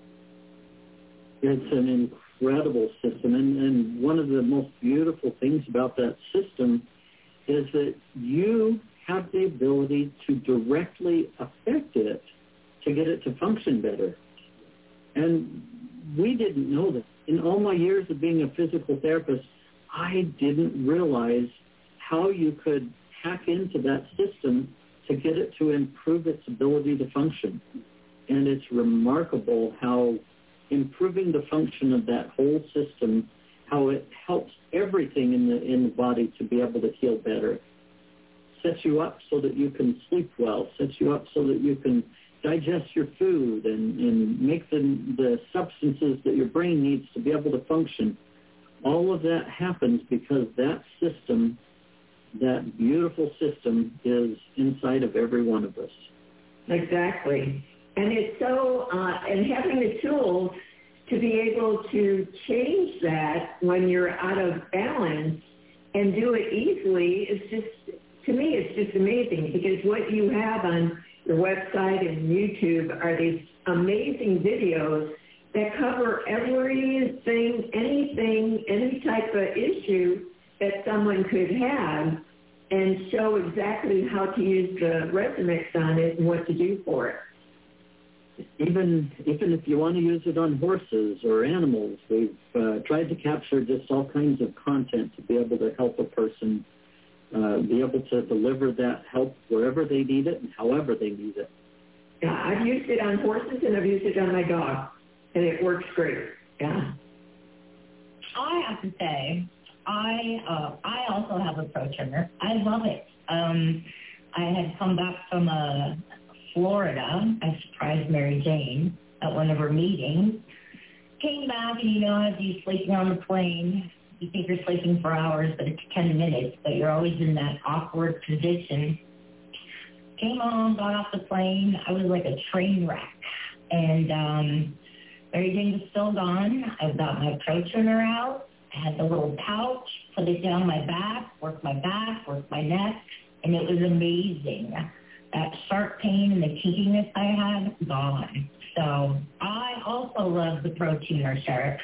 It's an incredible system. And one of the most beautiful things about that system is that you have the ability to directly affect it to get it to function better. And we didn't know that. In all my years of being a physical therapist, I didn't realize how you could hack into that system to get it to improve its ability to function. And it's remarkable how improving the function of that whole system, how it helps everything in the body to be able to heal better. Sets you up so that you can sleep well, sets you up so that you can digest your food and make the substances that your brain needs to be able to function. All of that happens because that system, that beautiful system, is inside of every one of us. Exactly. And it's so, and having the tools to be able to change that when you're out of balance and do it easily is just, to me, it's just amazing, because what you have on your website and YouTube are these amazing videos that cover everything, anything, any type of issue that someone could have, and show exactly how to use the Resonix on it and what to do for it. Even if you want to use it on horses or animals, we've tried to capture just all kinds of content to be able to help a person be able to deliver that help wherever they need it and however they need it. Yeah, I've used it on horses and I've used it on my dog, and it works great. Yeah. I have to say, I also have a Pro Trimmer. I love it. I had come back from Florida. I surprised Mary Jane at one of her meetings. Came back, and as you're sleeping on the plane, you think you're sleeping for hours, but it's 10 minutes, but you're always in that awkward position. Came home, got off the plane. I was like a train wreck. And Mary Jane was still gone. I've got my Pro Trimmer out. I had the little pouch, put it down my back, work my neck, and it was amazing. That sharp pain and the kinkiness I had, gone. So I also love the ProTuner Shark.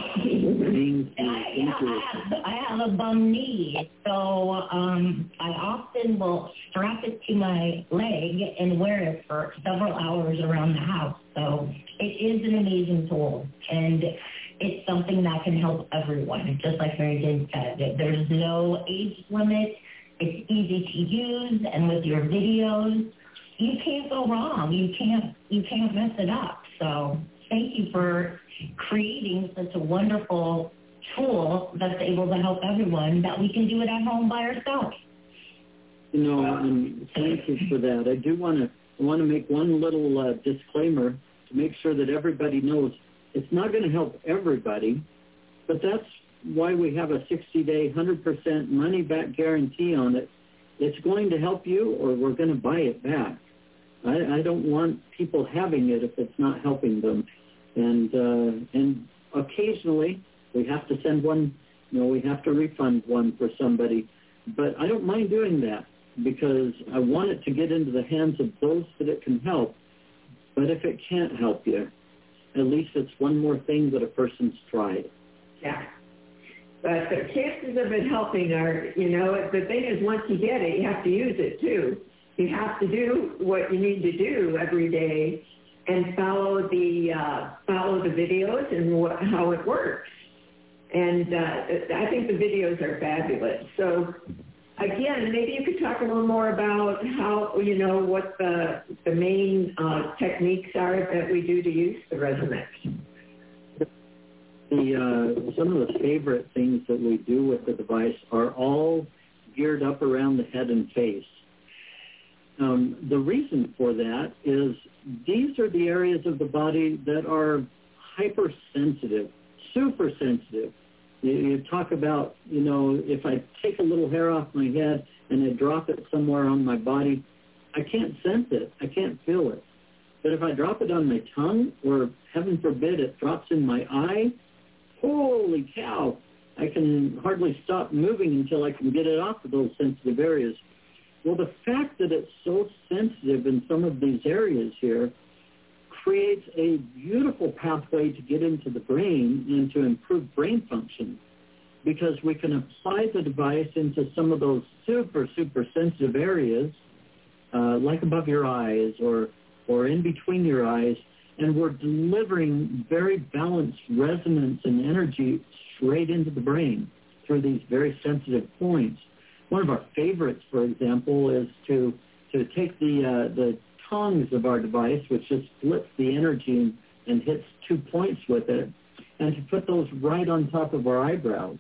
I have a bum knee, so I often will strap it to my leg and wear it for several hours around the house. So it is an amazing tool, and it's something that can help everyone, just like Mary Jane said. There's no age limit. It's easy to use, and with your videos, you can't go wrong. You can't mess it up. So thank you for creating such a wonderful tool that's able to help everyone, that we can do it at home by ourselves. Thank you for that. I want to make one little disclaimer to make sure that everybody knows it's not going to help everybody, but that's why we have a 60-day, 100% money-back guarantee on it. It's going to help you, or we're going to buy it back. I don't want people having it if it's not helping them. And occasionally we have to send one, we have to refund one for somebody. But I don't mind doing that because I want it to get into the hands of those that it can help. But if it can't help you, at least it's one more thing that a person's tried. Yeah. But the chances of it helping are, the thing is, once you get it, you have to use it too. You have to do what you need to do every day and follow the videos and how it works. And I think the videos are fabulous. So again, maybe you could talk a little more about how, what the main techniques are that we do to use the Resomex. Some of the favorite things that we do with the device are all geared up around the head and face. The reason for that is these are the areas of the body that are hypersensitive, super sensitive. You talk about, if I take a little hair off my head and I drop it somewhere on my body, I can't sense it. I can't feel it. But if I drop it on my tongue, or heaven forbid it drops in my eye, holy cow, I can hardly stop moving until I can get it off of those sensitive areas. Well, the fact that it's so sensitive in some of these areas here creates a beautiful pathway to get into the brain and to improve brain function, because we can apply the device into some of those super, super sensitive areas, like above your eyes or in between your eyes, and we're delivering very balanced resonance and energy straight into the brain through these very sensitive points. One of our favorites, for example, is to take the tongues of our device, which just splits the energy and hits 2 points with it, and to put those right on top of our eyebrows,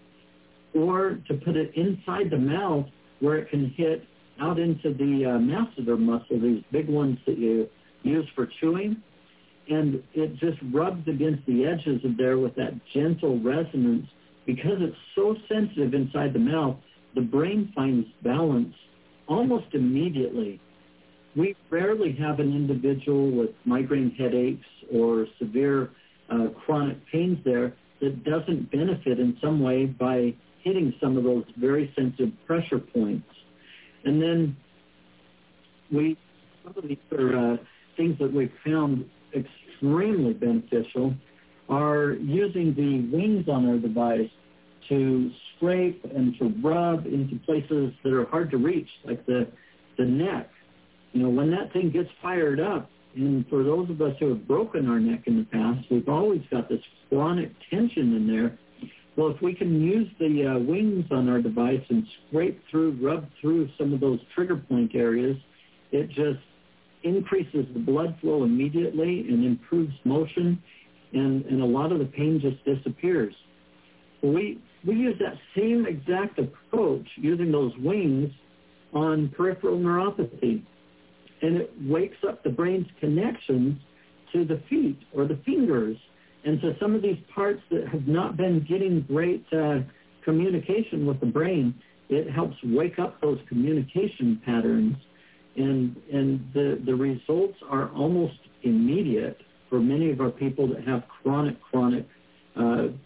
or to put it inside the mouth where it can hit out into the masseter muscle, these big ones that you use for chewing, and it just rubs against the edges of there with that gentle resonance. Because it's so sensitive inside the mouth, the brain finds balance almost immediately. We rarely have an individual with migraine headaches or severe chronic pains there that doesn't benefit in some way by hitting some of those very sensitive pressure points. And then some of these are things that we've found extremely beneficial are using the wings on our device to scrape and to rub into places that are hard to reach, like the neck. When that thing gets fired up, and for those of us who have broken our neck in the past, we've always got this chronic tension in there. Well, if we can use the wings on our device and scrape through, rub through some of those trigger point areas, it just increases the blood flow immediately and improves motion, and a lot of the pain just disappears. We use that same exact approach using those wings on peripheral neuropathy, and it wakes up the brain's connections to the feet or the fingers, and to some of these parts that have not been getting great communication with the brain. It helps wake up those communication patterns, and the results are almost immediate for many of our people that have chronic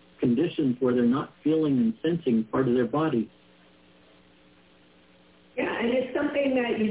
conditions where they're not feeling and sensing part of their body. Yeah, and it's something that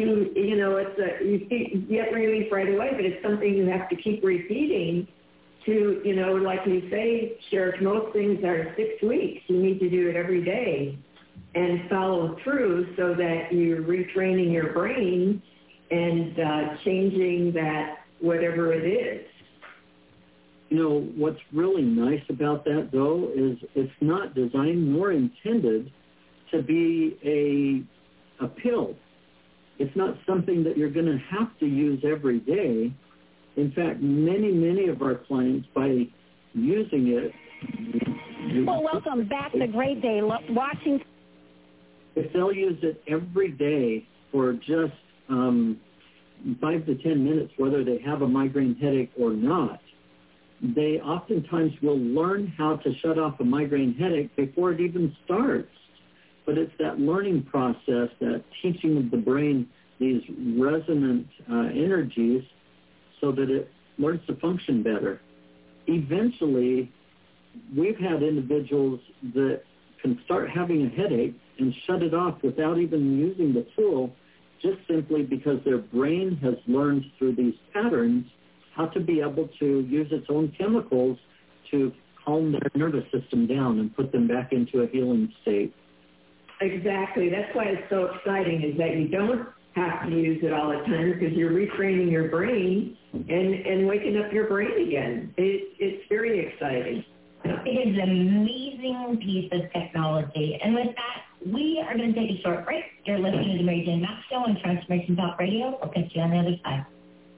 you get relief right away, but it's something you have to keep repeating to, like you say, Sheriff, most things are 6 weeks. You need to do it every day and follow through so that you're retraining your brain and changing that, whatever it is. What's really nice about that, though, is it's not designed nor intended to be a pill. It's not something that you're going to have to use every day. In fact, many of our clients, by using it... Well, welcome back to Great Day Watching. If they'll use it every day for just 5 to 10 minutes, whether they have a migraine headache or not, they oftentimes will learn how to shut off a migraine headache before it even starts. But it's that learning process, that teaching of the brain these resonant energies so that it learns to function better. Eventually, we've had individuals that can start having a headache and shut it off without even using the tool, just simply because their brain has learned through these patterns how to be able to use its own chemicals to calm their nervous system down and put them back into a healing state. Exactly. That's why it's so exciting, is that you don't have to use it all the time because you're retraining your brain and waking up your brain again. It's very exciting. It is an amazing piece of technology. And with that, we are going to take a short break. You're listening to the Mary Jane Mack Show on Transformation Talk Radio. We'll catch you on the other side.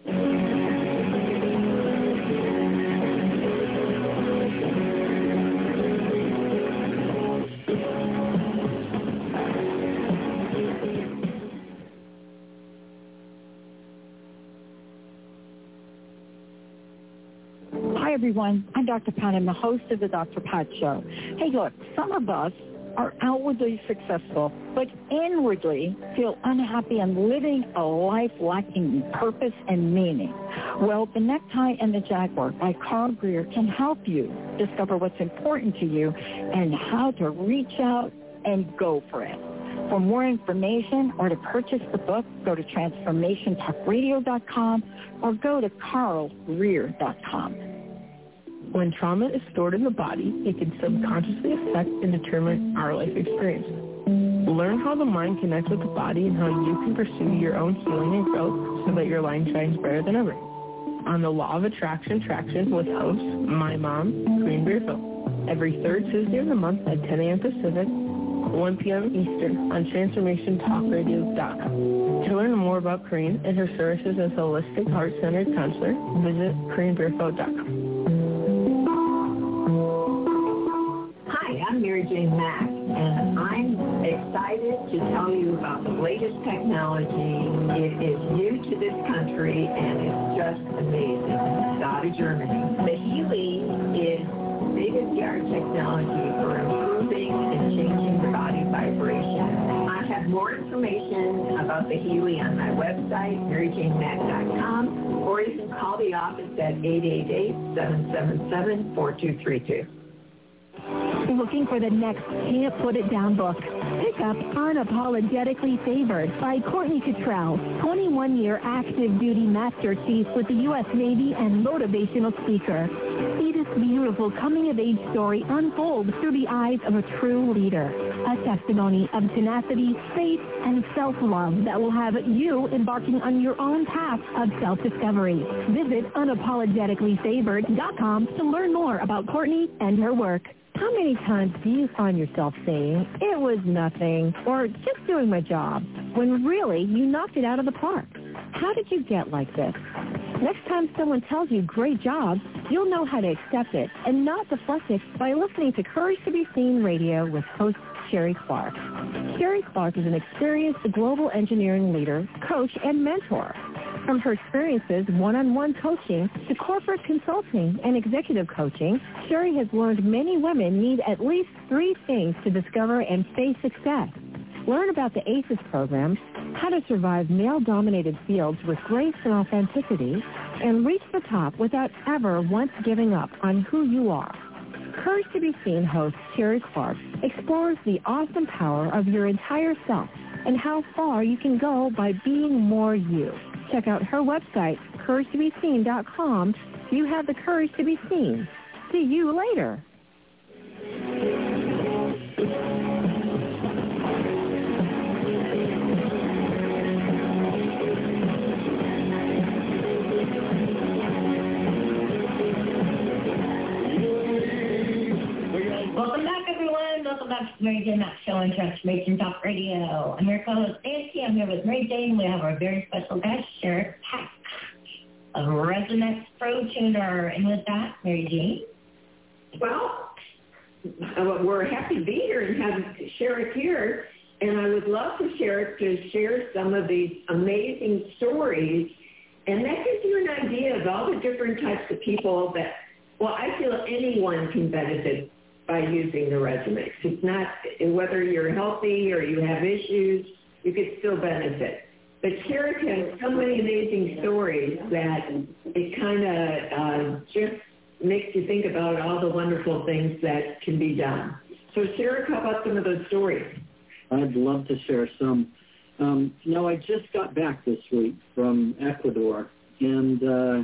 Hi, everyone. I'm Dr. Pat. I'm the host of the Dr. Pat Show. Hey, look, some of us are outwardly successful, but inwardly feel unhappy and living a life lacking purpose and meaning. Well, The Necktie and the Jaguar by Carl Greer can help you discover what's important to you and how to reach out and go for it. For more information or to purchase the book, go to transformationtalkradio.com or go to carlgreer.com. When trauma is stored in the body, it can subconsciously affect and determine our life experience. Learn how the mind connects with the body and how you can pursue your own healing and growth so that your light shines brighter than ever. On the Law of Attraction Traction with host, my mom, Green Beerfield, every third Tuesday of the month at 10 a.m. Pacific, 1 p.m. Eastern on TransformationTalkRadio.com. To learn more about Corinne and her services as a holistic, heart-centered counselor, visit CorinneBeerfield.com. Hi, I'm Mary Jane Mack, and I'm excited to tell you about the latest technology. It is new to this country, and it's just amazing. It's out of Germany. The Healy is state-of-the-art technology for improving and changing the body vibration. I have more information about the Healy on my website, MaryJaneMack.com, or you can call the office at 888-777-4232. Looking for the next Can't Put It Down book? Pick up Unapologetically Favored by Courtney Cottrell, 21-year active duty Master Chief with the U.S. Navy and motivational speaker. See this beautiful coming-of-age story unfold through the eyes of a true leader. A testimony of tenacity, faith, and self-love that will have you embarking on your own path of self-discovery. Visit unapologeticallyfavored.com to learn more about Courtney and her work. How many times do you find yourself saying, it was nothing, or just doing my job, when really you knocked it out of the park? How did you get like this? Next time someone tells you great job, you'll know how to accept it and not deflect it by listening to Courage to be Seen Radio with host Sherry Clark. Sherry Clark is an experienced global engineering leader, coach, and mentor. From her experiences one-on-one coaching to corporate consulting and executive coaching, Sherry has learned many women need at least 3 things to discover and face success. Learn about the ACES program, how to survive male-dominated fields with grace and authenticity, and reach the top without ever once giving up on who you are. Courage to be Seen host Sherry Clark explores the awesome power of your entire self and how far you can go by being more you. Check out her website, CourageToBeSeen.com. You have the courage to be seen. See you later. Welcome back, everyone. Welcome back to the Mary Jane Mack Show on Transformation Talk Radio. I'm your co-host, Nancy. I'm here with Mary Jane. We have our very special guest, Sherrick Pack of Resonance Pro Tuner. And with that, Mary Jane. Well, we're happy to be here and have Sherrick here. And I would love for Sherrick to share some of these amazing stories. And that gives you an idea of all the different types of people that, well, I feel anyone can benefit by using the Resonance. It's not, whether you're healthy or you have issues, you could still benefit. But Sherrick has so many amazing stories that it kind of just makes you think about all the wonderful things that can be done. So Sherrick, how about some of those stories? I'd love to share some. I just got back this week from Ecuador, and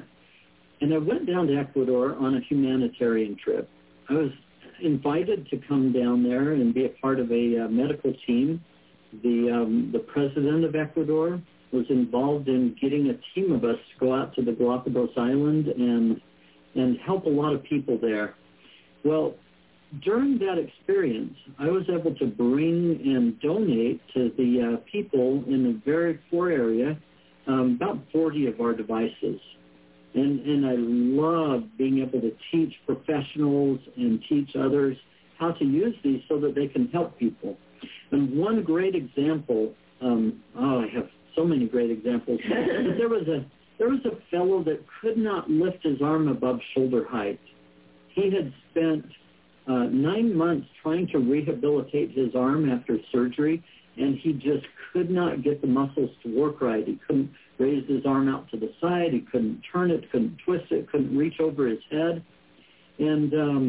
I went down to Ecuador on a humanitarian trip. I was invited to come down there and be a part of a medical team. The president of Ecuador was involved in getting a team of us to go out to the Galapagos Island and help a lot of people there. Well, during that experience, I was able to bring and donate to the people in a very poor area about 40 of our devices. And I love being able to teach professionals and teach others how to use these so that they can help people. And one great example, I have so many great examples. But there was a fellow that could not lift his arm above shoulder height. He had spent 9 months trying to rehabilitate his arm after surgery, and he just could not get the muscles to work right. He couldn't raise his arm out to the side. He couldn't turn it, couldn't twist it, couldn't reach over his head. And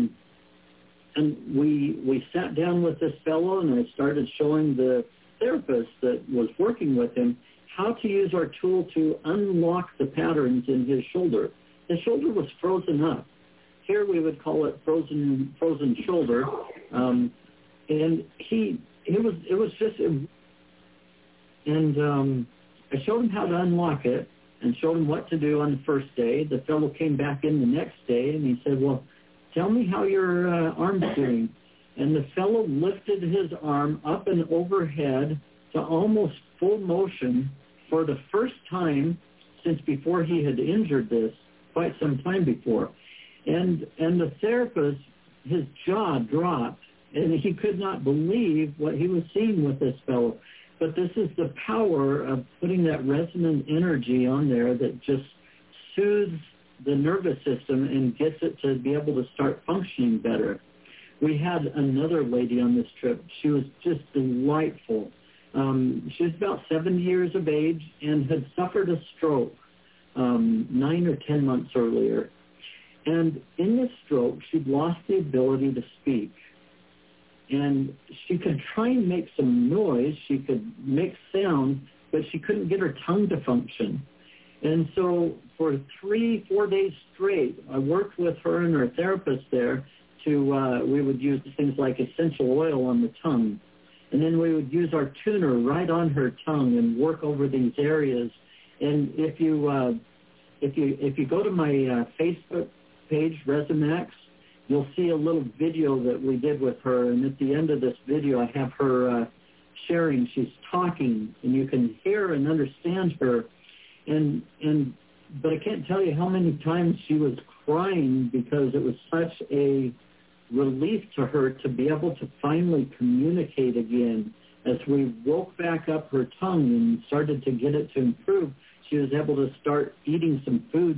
we sat down with this fellow, and I started showing the therapist that was working with him how to use our tool to unlock the patterns in his shoulder. His shoulder was frozen up. Here we would call it frozen shoulder. And I showed him how to unlock it and showed him what to do on the first day. The fellow came back in the next day and he said, well, tell me how your arm's doing. And the fellow lifted his arm up and overhead to almost full motion for the first time since before he had injured this, quite some time before. And the therapist, his jaw dropped, and he could not believe what he was seeing with this fellow. But this is the power of putting that resonant energy on there that just soothes the nervous system and gets it to be able to start functioning better. We had another lady on this trip. She was just delightful. She was about 70 years of age and had suffered a stroke 9 or 10 months earlier. And in this stroke, she'd lost the ability to speak. And she could try and make some noise. She could make sound, but she couldn't get her tongue to function. And so for 3-4 days straight, I worked with her and her therapist there to, we would use things like essential oil on the tongue. And then we would use our tuner right on her tongue and work over these areas. And if you go to my Facebook page, Resonance, you'll see a little video that we did with her. And at the end of this video, I have her sharing. She's talking, and you can hear and understand her. But I can't tell you how many times she was crying because it was such a relief to her to be able to finally communicate again. As we woke back up her tongue and started to get it to improve, she was able to start eating some foods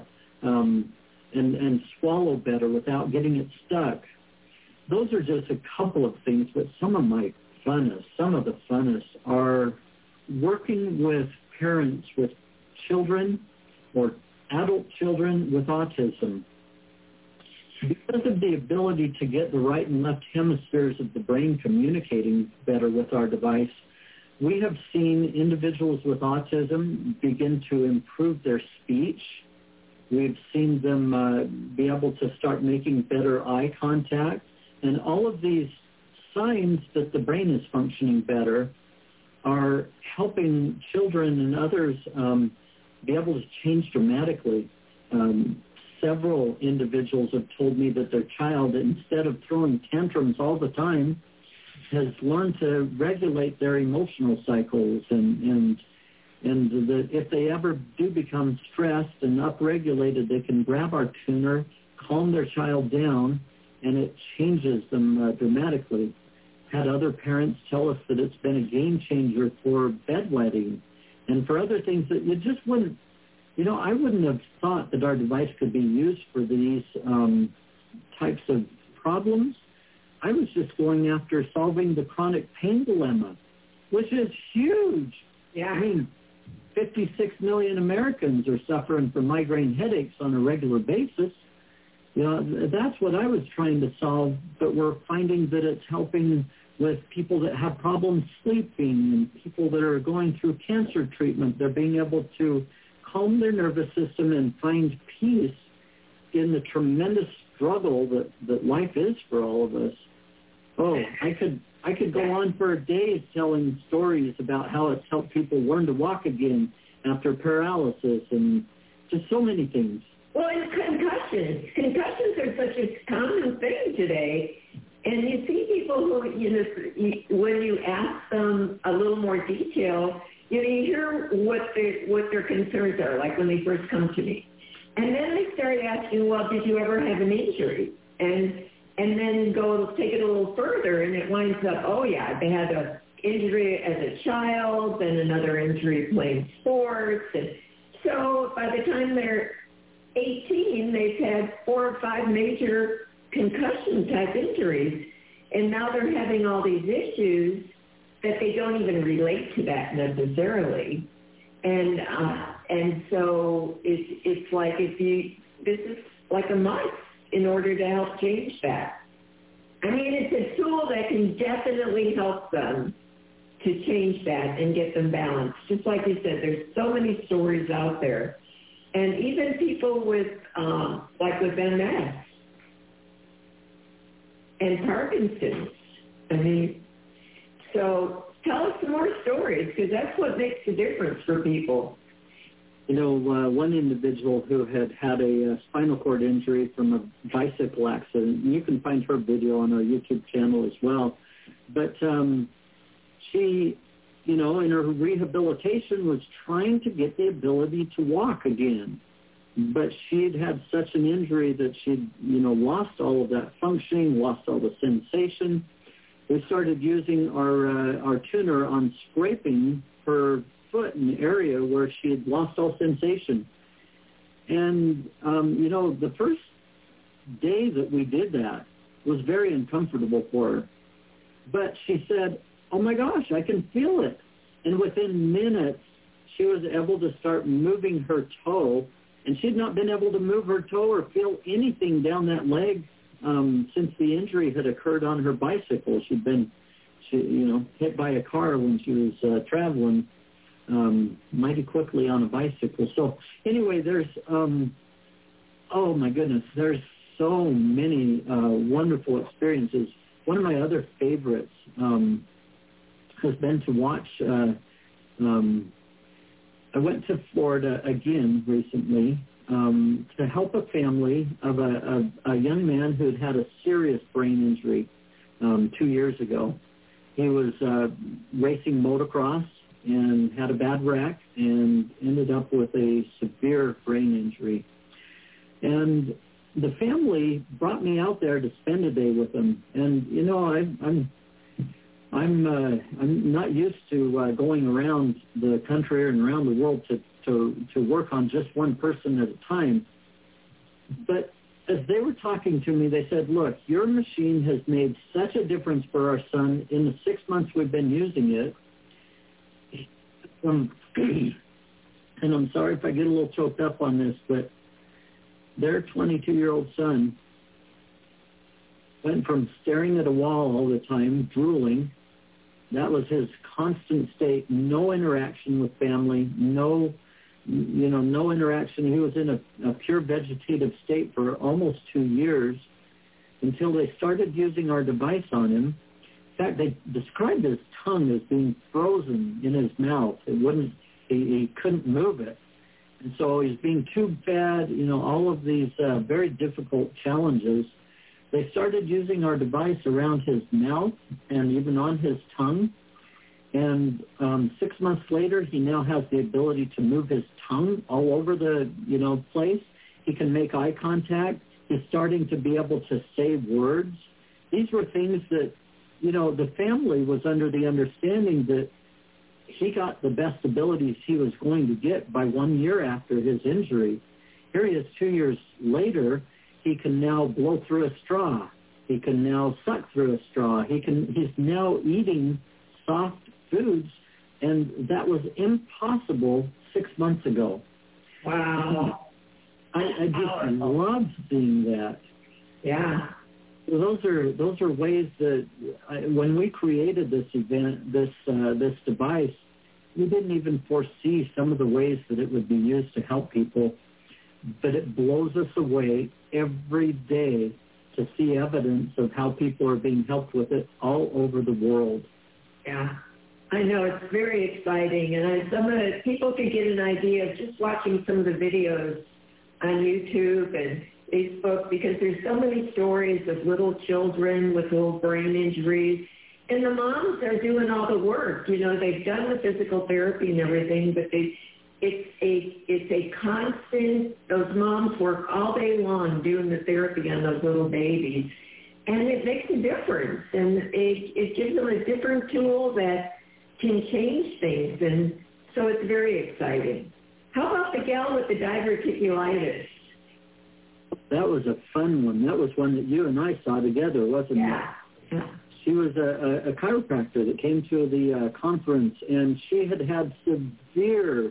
and swallow better without getting it stuck. Those are just a couple of things, but some of the funnest are working with parents with children or adult children with autism. Because of the ability to get the right and left hemispheres of the brain communicating better with our device, we have seen individuals with autism begin to improve their speech. We've seen them be able to start making better eye contact. And all of these signs that the brain is functioning better are helping children and others be able to change dramatically. Several individuals have told me that their child, instead of throwing tantrums all the time, has learned to regulate their emotional cycles, and that if they ever do become stressed and upregulated, they can grab our tuner, calm their child down, and it changes them dramatically. Had other parents tell us that it's been a game changer for bedwetting and for other things that you just wouldn't, I wouldn't have thought that our device could be used for these types of problems. I was just going after solving the chronic pain dilemma, which is huge. Yeah. I mean, 56 million Americans are suffering from migraine headaches on a regular basis. That's what I was trying to solve, but we're finding that it's helping with people that have problems sleeping and people that are going through cancer treatment. They're being able to calm their nervous system and find peace in the tremendous struggle that life is for all of us. Oh, I could go on for days telling stories about how it's helped people learn to walk again after paralysis and just so many things. Well, and concussions. Concussions are such a common thing today. And you see people who, when you ask them a little more detail, you hear what their concerns are, like when they first come to me. And then they start asking, well, did you ever have an injury? And then take it a little further, and it winds up, oh, yeah, they had an injury as a child, then another injury playing sports. And so by the time they're 18, they've had 4 or 5 major concussion-type injuries, and now they're having all these issues that they don't even relate to that necessarily. And so it's like this is like a must in order to help change that. I mean, it's a tool that can definitely help them to change that and get them balanced. Just like you said, there's so many stories out there. And even people with MS and Parkinson's. I mean, so tell us some more stories, because that's what makes a difference for people. One individual who had a spinal cord injury from a bicycle accident, and you can find her video on our YouTube channel as well, but she, in her rehabilitation was trying to get the ability to walk again. But she'd had such an injury that she'd, lost all of that functioning, lost all the sensation. We started using our tuner on scraping her foot in the area where she had lost all sensation. And, the first day that we did that was very uncomfortable for her. But she said, oh my gosh, I can feel it. And within minutes, she was able to start moving her toe. And she'd not been able to move her toe or feel anything down that leg since the injury had occurred on her bicycle. She'd been, hit by a car when she was traveling mighty quickly on a bicycle. So anyway, there's, oh my goodness, there's so many wonderful experiences. One of my other favorites has been to watch, I went to Florida again recently to help a family of a young man who had a serious brain injury 2 years ago. He was racing motocross and had a bad wreck and ended up with a severe brain injury. And the family brought me out there to spend a day with him. And, I'm not used to going around the country and around the world to work on just one person at a time. But as they were talking to me, they said, look, your machine has made such a difference for our son in the 6 months we've been using it. And I'm sorry if I get a little choked up on this, but their 22-year-old son went from staring at a wall all the time, drooling, That was his constant state. No interaction with family. No interaction. He was in a pure vegetative state for almost 2 years until they started using our device on him. In fact, they described his tongue as being frozen in his mouth. He couldn't move it. And so he's being tube fed, all of these very difficult challenges. They started using our device around his mouth and even on his tongue. And 6 months later, he now has the ability to move his tongue all over the, place. He can make eye contact. He's starting to be able to say words. These were things that, the family was under the understanding that he got the best abilities he was going to get by 1 year after his injury. Here he is 2 years later. He can now blow through a straw. He can now suck through a straw. He's now eating soft foods, and that was impossible 6 months ago. Wow. I just love seeing that. Yeah. Those are ways that when we created this event, this device, we didn't even foresee some of the ways that it would be used to help people. But it blows us away every day to see evidence of how people are being helped with it all over the world. Yeah, I know. It's very exciting. And some of the people can get an idea of just watching some of the videos on YouTube and Facebook, because there's so many stories of little children with little brain injuries. And the moms are doing all the work. They've done the physical therapy and everything, but it's a constant, those moms work all day long doing the therapy on those little babies. And it makes a difference. And it gives them a different tool that can change things. And so it's very exciting. How about the gal with the diverticulitis? That was a fun one. That was one that you and I saw together, wasn't it? Yeah. She was a chiropractor that came to the conference, and she had severe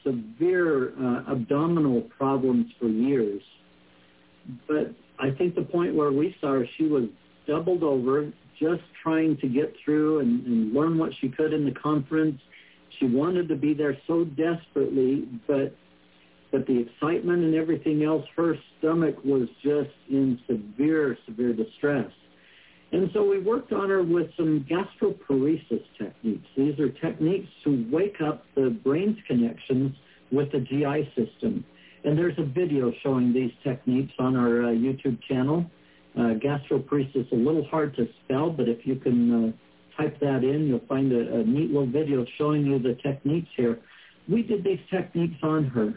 abdominal problems for years. But I think the point where we saw her, she was doubled over, just trying to get through and learn what she could in the conference. She wanted to be there so desperately, but the excitement and everything else, her stomach was just in severe distress. And so we worked on her with some gastroparesis techniques. These are techniques to wake up the brain's connections with the GI system. And there's a video showing these techniques on our YouTube channel. Gastroparesis, a little hard to spell, but if you can type that in, you'll find a neat little video showing you the techniques here. We did these techniques on her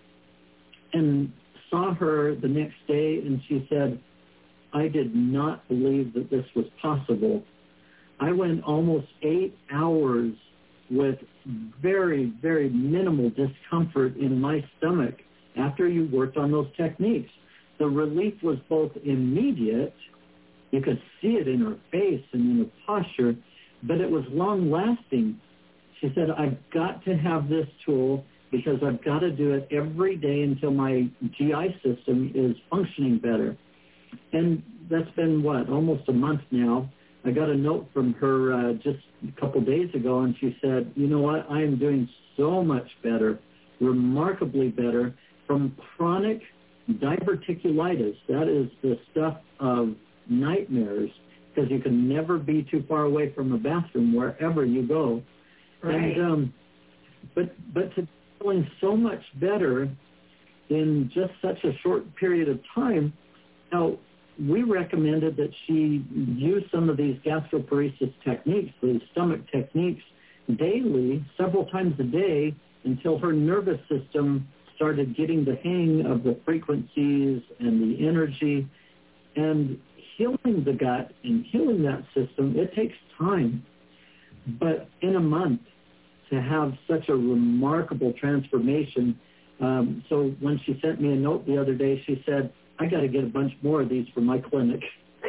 and saw her the next day, and she said, I did not believe that this was possible. I went almost 8 hours with very, very minimal discomfort in my stomach after you worked on those techniques. The relief was both immediate, you could see it in her face and in her posture, but it was long-lasting. She said, I've got to have this tool because I've got to do it every day until my GI system is functioning better. And that's been, almost a month now. I got a note from her just a couple days ago, and she said, you know what, I am doing so much better, remarkably better, from chronic diverticulitis. That is the stuff of nightmares, because you can never be too far away from a bathroom wherever you go. Right. And but to feeling so much better in just such a short period of time. Now, we recommended that she use some of these gastroparesis techniques, these stomach techniques, daily, several times a day, until her nervous system started getting the hang of the frequencies and the energy. And healing the gut and healing that system, it takes time. But in a month, to have such a remarkable transformation. So when she sent me a note the other day, she said, I got to get a bunch more of these for my clinic.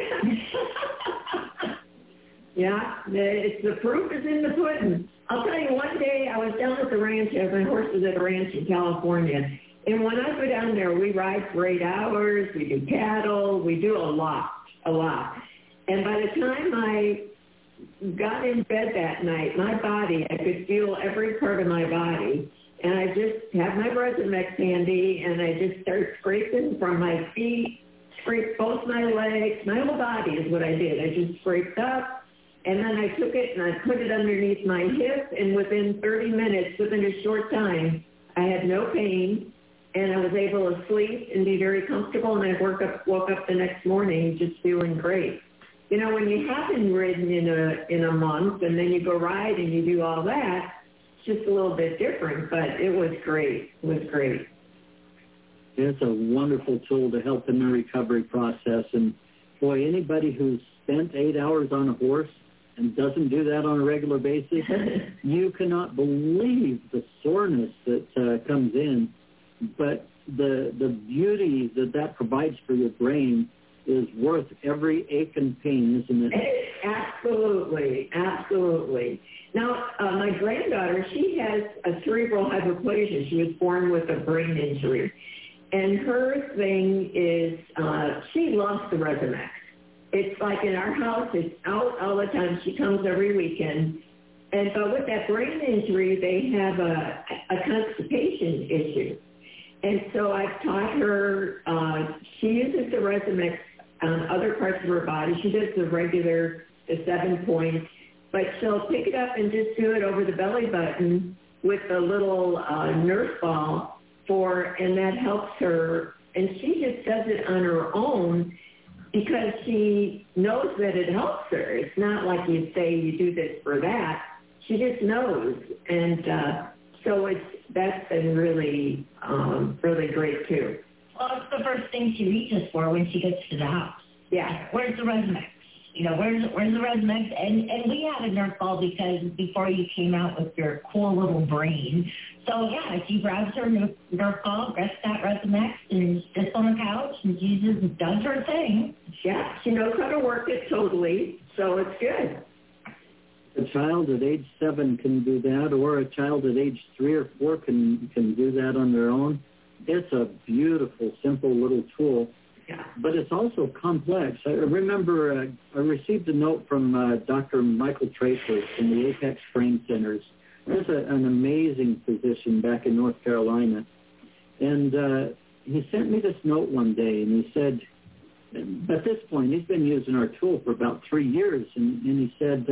Yeah, the proof is in the pudding. I'll tell you, one day I was down at the ranch. I have my horses at a ranch in California. And when I go down there, we ride for 8 hours. We do cattle. We do a lot. And by the time I got in bed that night, my body, I could feel every part of my body. And I just had my Resimex handy, and I just started scraping from my feet, scraped both my legs. My whole body is what I did. I just scraped up, and then I took it and I put it underneath my hip, and within 30 minutes, within a short time, I had no pain, and I was able to sleep and be very comfortable, and I woke up the next morning just feeling great. You know, when you haven't ridden in a month, and then you go ride and you do all that, it's just a little bit different, but it was great. It was great. It's a wonderful tool to help in the recovery process. And, boy, anybody who's spent 8 hours on a horse and doesn't do that on a regular basis, you cannot believe the soreness that comes in. But the beauty that provides for your brain is worth every ache and pain, isn't it? Absolutely, absolutely. Now, my granddaughter, she has a cerebral hypoplasia. She was born with a brain injury. And her thing is she loves the Resimex. It's like in our house, it's out all the time. She comes every weekend. But with that brain injury, they have a constipation issue. And so I've taught her, she uses the Resimex on other parts of her body. She does the 7 points, but she'll pick it up and just do it over the belly button with a little nurse ball and that helps her. And she just does it on her own because she knows that it helps her. It's not like you say you do this for that. She just knows. And so that's been really, really great too. Well, it's the first thing she reaches for when she gets to the house. Yeah. Where's the Resimex? You know, where's the Resimex? And we had a nerve ball because before you came out with your cool little brain. So, yeah, she grabs her nerve ball, rests that Resimex, and sits on the couch, and she just does her thing. Yeah, she knows how to work it totally, so it's good. A child at age 7 can do that, or a child at age 3 or 4 can do that on their own. It's a beautiful, simple little tool. Yeah. But it's also complex. I remember I received a note from Dr. Michael Tracer from the Apex Brain Centers. He's an amazing physician back in North Carolina. And he sent me this note one day, and he said, at this point, he's been using our tool for about 3 years, and he said,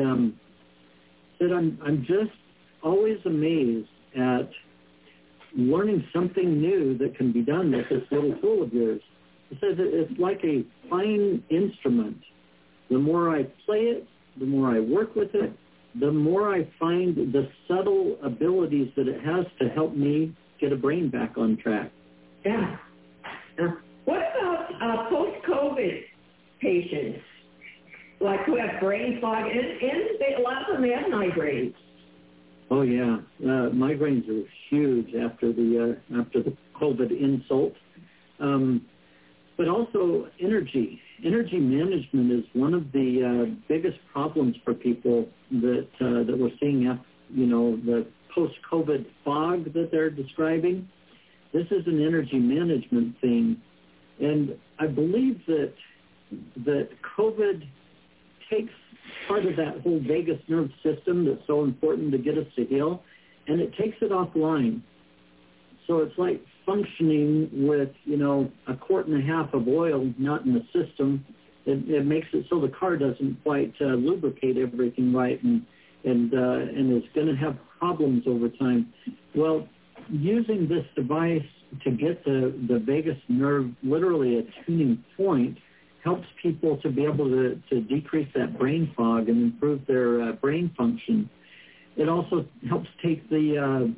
I'm just always amazed at learning something new that can be done with this little tool of yours. He says it's like a fine instrument. The more I play it, the more I work with it, the more I find the subtle abilities that it has to help me get a brain back on track. Yeah. What about post-COVID patients, like who have brain fog, and a lot of them have migraines? Oh yeah, migraines are huge after the COVID insult. But also energy. Energy management is one of the biggest problems for people that we're seeing. The post-COVID fog that they're describing. This is an energy management thing, and I believe that COVID takes part of that whole vagus nerve system that's so important to get us to heal, and it takes it offline. So it's like functioning with, a quart and a half of oil not in the system. It makes it so the car doesn't quite lubricate everything right, and is going to have problems over time. Well, using this device to get the vagus nerve literally a tuning point helps people to be able to decrease that brain fog and improve their brain function. It also helps take the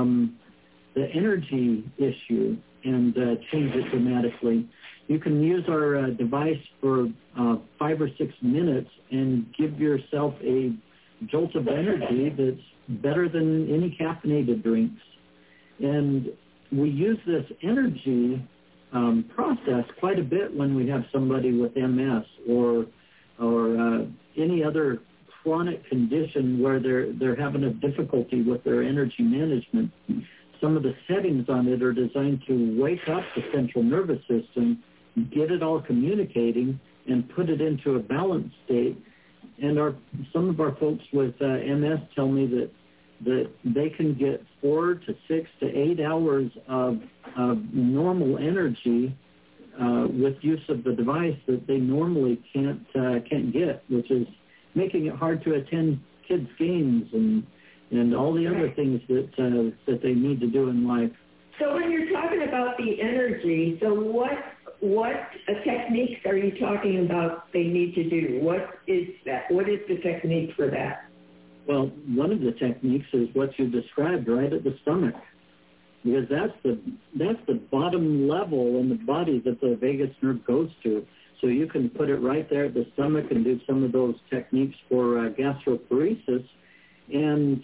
energy issue and change it dramatically. You can use our device for 5 or 6 minutes and give yourself a jolt of energy that's better than any caffeinated drinks. And we use this energy process quite a bit when we have somebody with MS or any other chronic condition where they're having a difficulty with their energy management. Some of the settings on it are designed to wake up the central nervous system, get it all communicating, and put it into a balanced state. some of our folks with MS tell me that they can get 4 to 6 to 8 hours of normal energy with use of the device that they normally can't get, which is making it hard to attend kids' games and all the other things that they need to do in life. So when you're talking about the energy, so what techniques are you talking about they need to do? What is that? What is the technique for that? Well, one of the techniques is what you described right at the stomach, because that's the bottom level in the body that the vagus nerve goes to. So you can put it right there at the stomach and do some of those techniques for gastroparesis and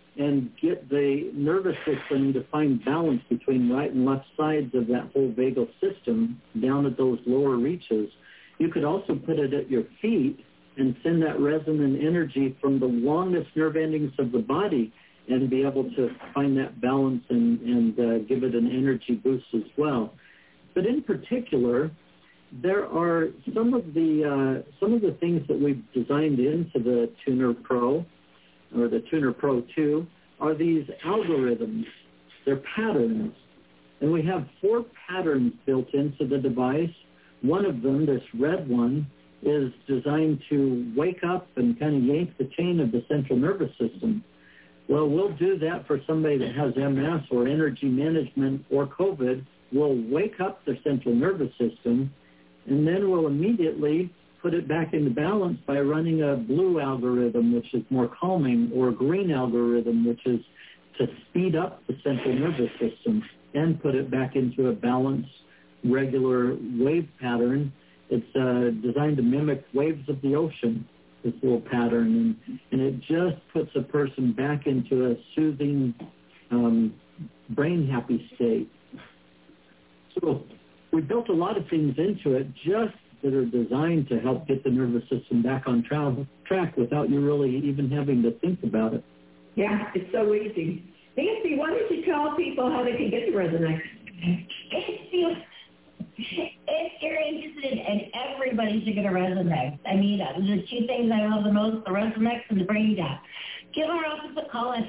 get the nervous system to find balance between right and left sides of that whole vagal system down at those lower reaches. You could also put it at your feet and send that resonant energy from the longest nerve endings of the body and be able to find that balance and give it an energy boost as well. But in particular, there are some of the things that we've designed into the Tuner Pro, or the Tuner Pro 2, are these algorithms. They're patterns. And we have 4 patterns built into the device. One of them, this red one, is designed to wake up and kind of yank the chain of the central nervous system. Well, we'll do that for somebody that has MS or energy management or COVID. We'll wake up the central nervous system, and then we'll immediately put it back into balance by running a blue algorithm, which is more calming, or a green algorithm, which is to speed up the central nervous system and put it back into a balanced, regular wave pattern. It's designed to mimic waves of the ocean, this little pattern, and it just puts a person back into a soothing, brain-happy state. So we built a lot of things into it just that are designed to help get the nervous system back on track without you really even having to think about it. Yeah, it's so easy. Nancy, why don't you tell people how they can get the Resonex? If you're interested, and everybody should get a Resonex. I mean, the 2 things I love the most, the Resonex and the Brain Gap. Give our office a call at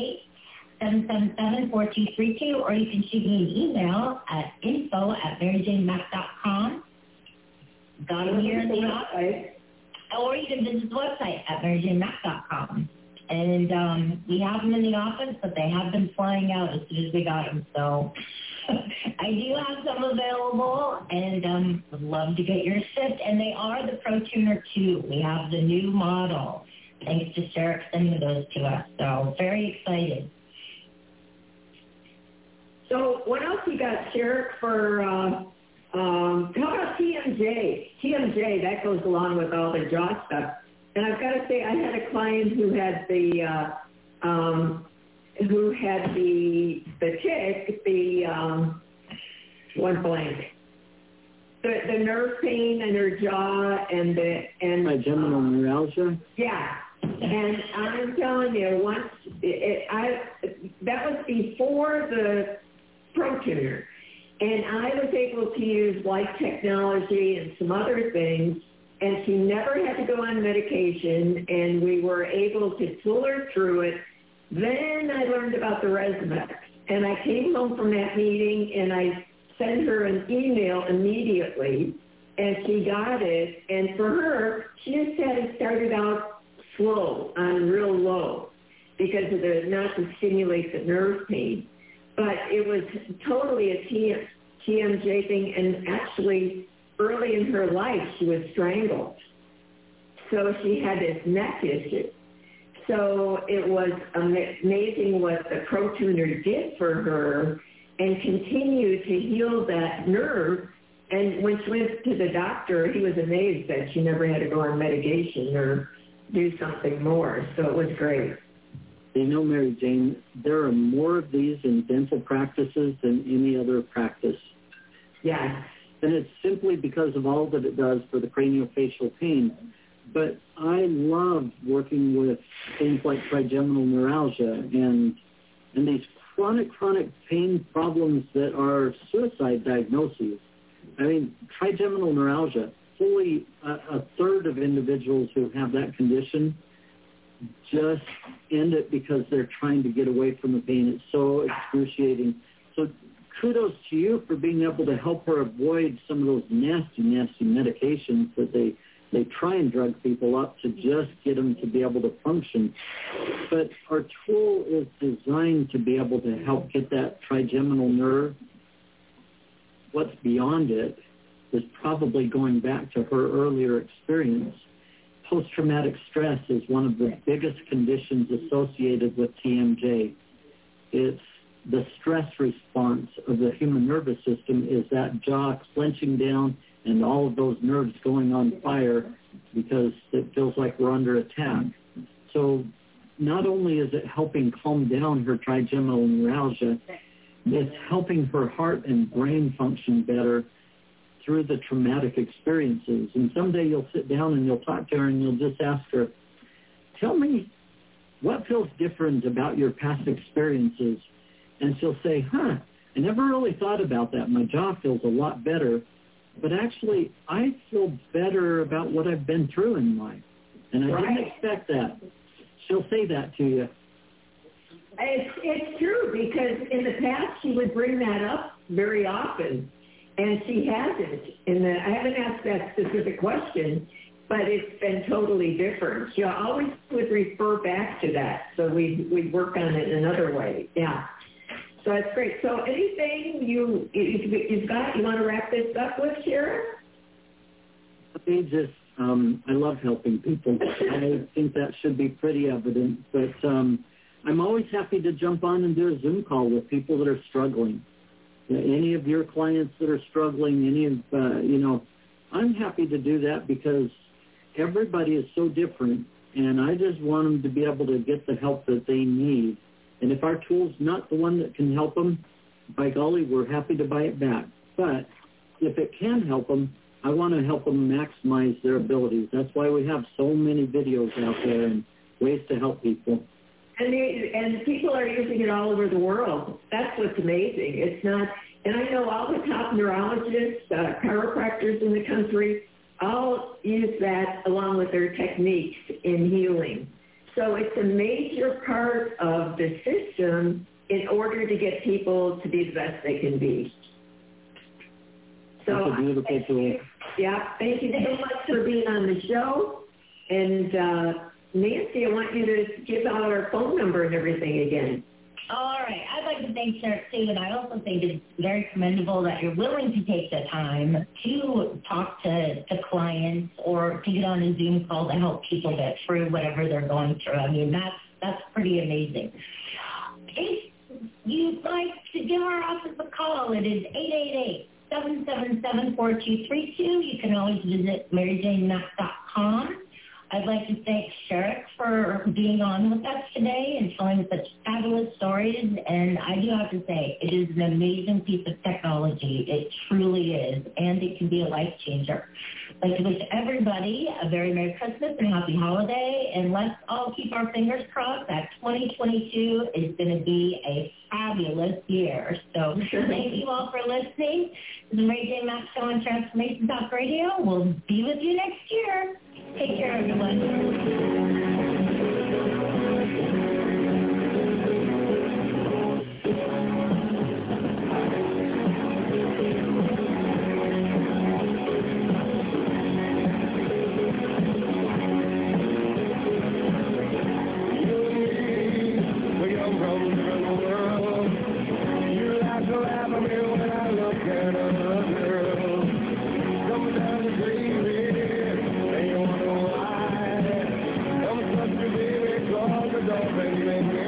888-777-4232, or you can shoot me an email at info@maryjanemack.com. Got them here in the office. Or you can visit the website at maryjanemack.com. And we have them in the office, but they have been flying out as soon as we got them. So I do have some available, and would love to get yours shipped. And they are the Pro Tuner 2. We have the new model, thanks to Sherrick sending those to us. So very excited. So what else you got, Sherrick, for, how about TMJ? TMJ, that goes along with all the jaw stuff. And I've got to say, I had a client who had the tick, one blank. The nerve pain in her jaw and trigeminal neuralgia. Yeah, and I'm telling you, once that was before the Pro Tuner, and I was able to use light technology and some other things. And she never had to go on medication, and we were able to pull her through it. Then I learned about the Resonex, and I came home from that meeting, and I sent her an email immediately, and she got it. And for her, she just had it started out slow, on real low, because of not to stimulate the nerve pain. But it was totally a TMJ thing, and actually early in her life, she was strangled. So she had this neck issue. So it was amazing what the Pro Tuner did for her and continued to heal that nerve. And when she went to the doctor, he was amazed that she never had to go on medication or do something more. So it was great. You know, Mary Jane, there are more of these in dental practices than any other practice. Yes. And it's simply because of all that it does for the craniofacial pain. But I love working with things like trigeminal neuralgia and these chronic pain problems that are suicide diagnoses. I mean, trigeminal neuralgia, fully a third of individuals who have that condition just end it because they're trying to get away from the pain. It's so excruciating. So kudos to you for being able to help her avoid some of those nasty, nasty medications that they try and drug people up to just get them to be able to function. But our tool is designed to be able to help get that trigeminal nerve. What's beyond it is probably going back to her earlier experience. Post-traumatic stress is one of the biggest conditions associated with TMJ. It's the stress response of the human nervous system is that jaw clenching down and all of those nerves going on fire because it feels like we're under attack. So not only is it helping calm down her trigeminal neuralgia, it's helping her heart and brain function better through the traumatic experiences. And someday you'll sit down and you'll talk to her and you'll just ask her, tell me what feels different about your past experiences. And she'll say, I never really thought about that. My jaw feels a lot better. But actually, I feel better about what I've been through in life. And I didn't expect that. She'll say that to you. It's true, because in the past she would bring that up very often, and she hasn't. I haven't asked that specific question, but it's been totally different. She always would refer back to that, so we'd work on it another way. Yeah. So that's great. So anything you've got you want to wrap this up with, Sharon? I love helping people. I think that should be pretty evident. But I'm always happy to jump on and do a Zoom call with people that are struggling. Any of your clients that are struggling, I'm happy to do that because everybody is so different, and I just want them to be able to get the help that they need. And if our tool's not the one that can help them, by golly, we're happy to buy it back. But if it can help them, I want to help them maximize their abilities. That's why we have so many videos out there and ways to help people. And people are using it all over the world. That's what's amazing. It's not, and I know all the top neurologists, chiropractors in the country, all use that along with their techniques in healing. So it's a major part of the system in order to get people to be the best they can be. So that's a beautiful tool. Yeah, thank you so much for being on the show. And Nancy, I want you to give out our phone number and everything again. All right. I'd like to thank Sheriff too, and I also think it's very commendable that you're willing to take the time to talk to clients or to get on a Zoom call to help people get through whatever they're going through. I mean, that's pretty amazing. If you'd like to give our office a call, it is 888-777-4232. You can always visit MaryJaneMack.com. I'd like to thank Sheriff for being on with us today and telling such fabulous stories. And I do have to say, it is an amazing piece of technology. It truly is. And it can be a life changer. I'd like to wish everybody a very Merry Christmas and Happy Holiday. And let's all keep our fingers crossed that 2022 is going to be a fabulous year. So thank you all for listening. This is Mary Jane Mack Show on Transformation Talk Radio. We'll be with you next year. Take care, everyone. Baby,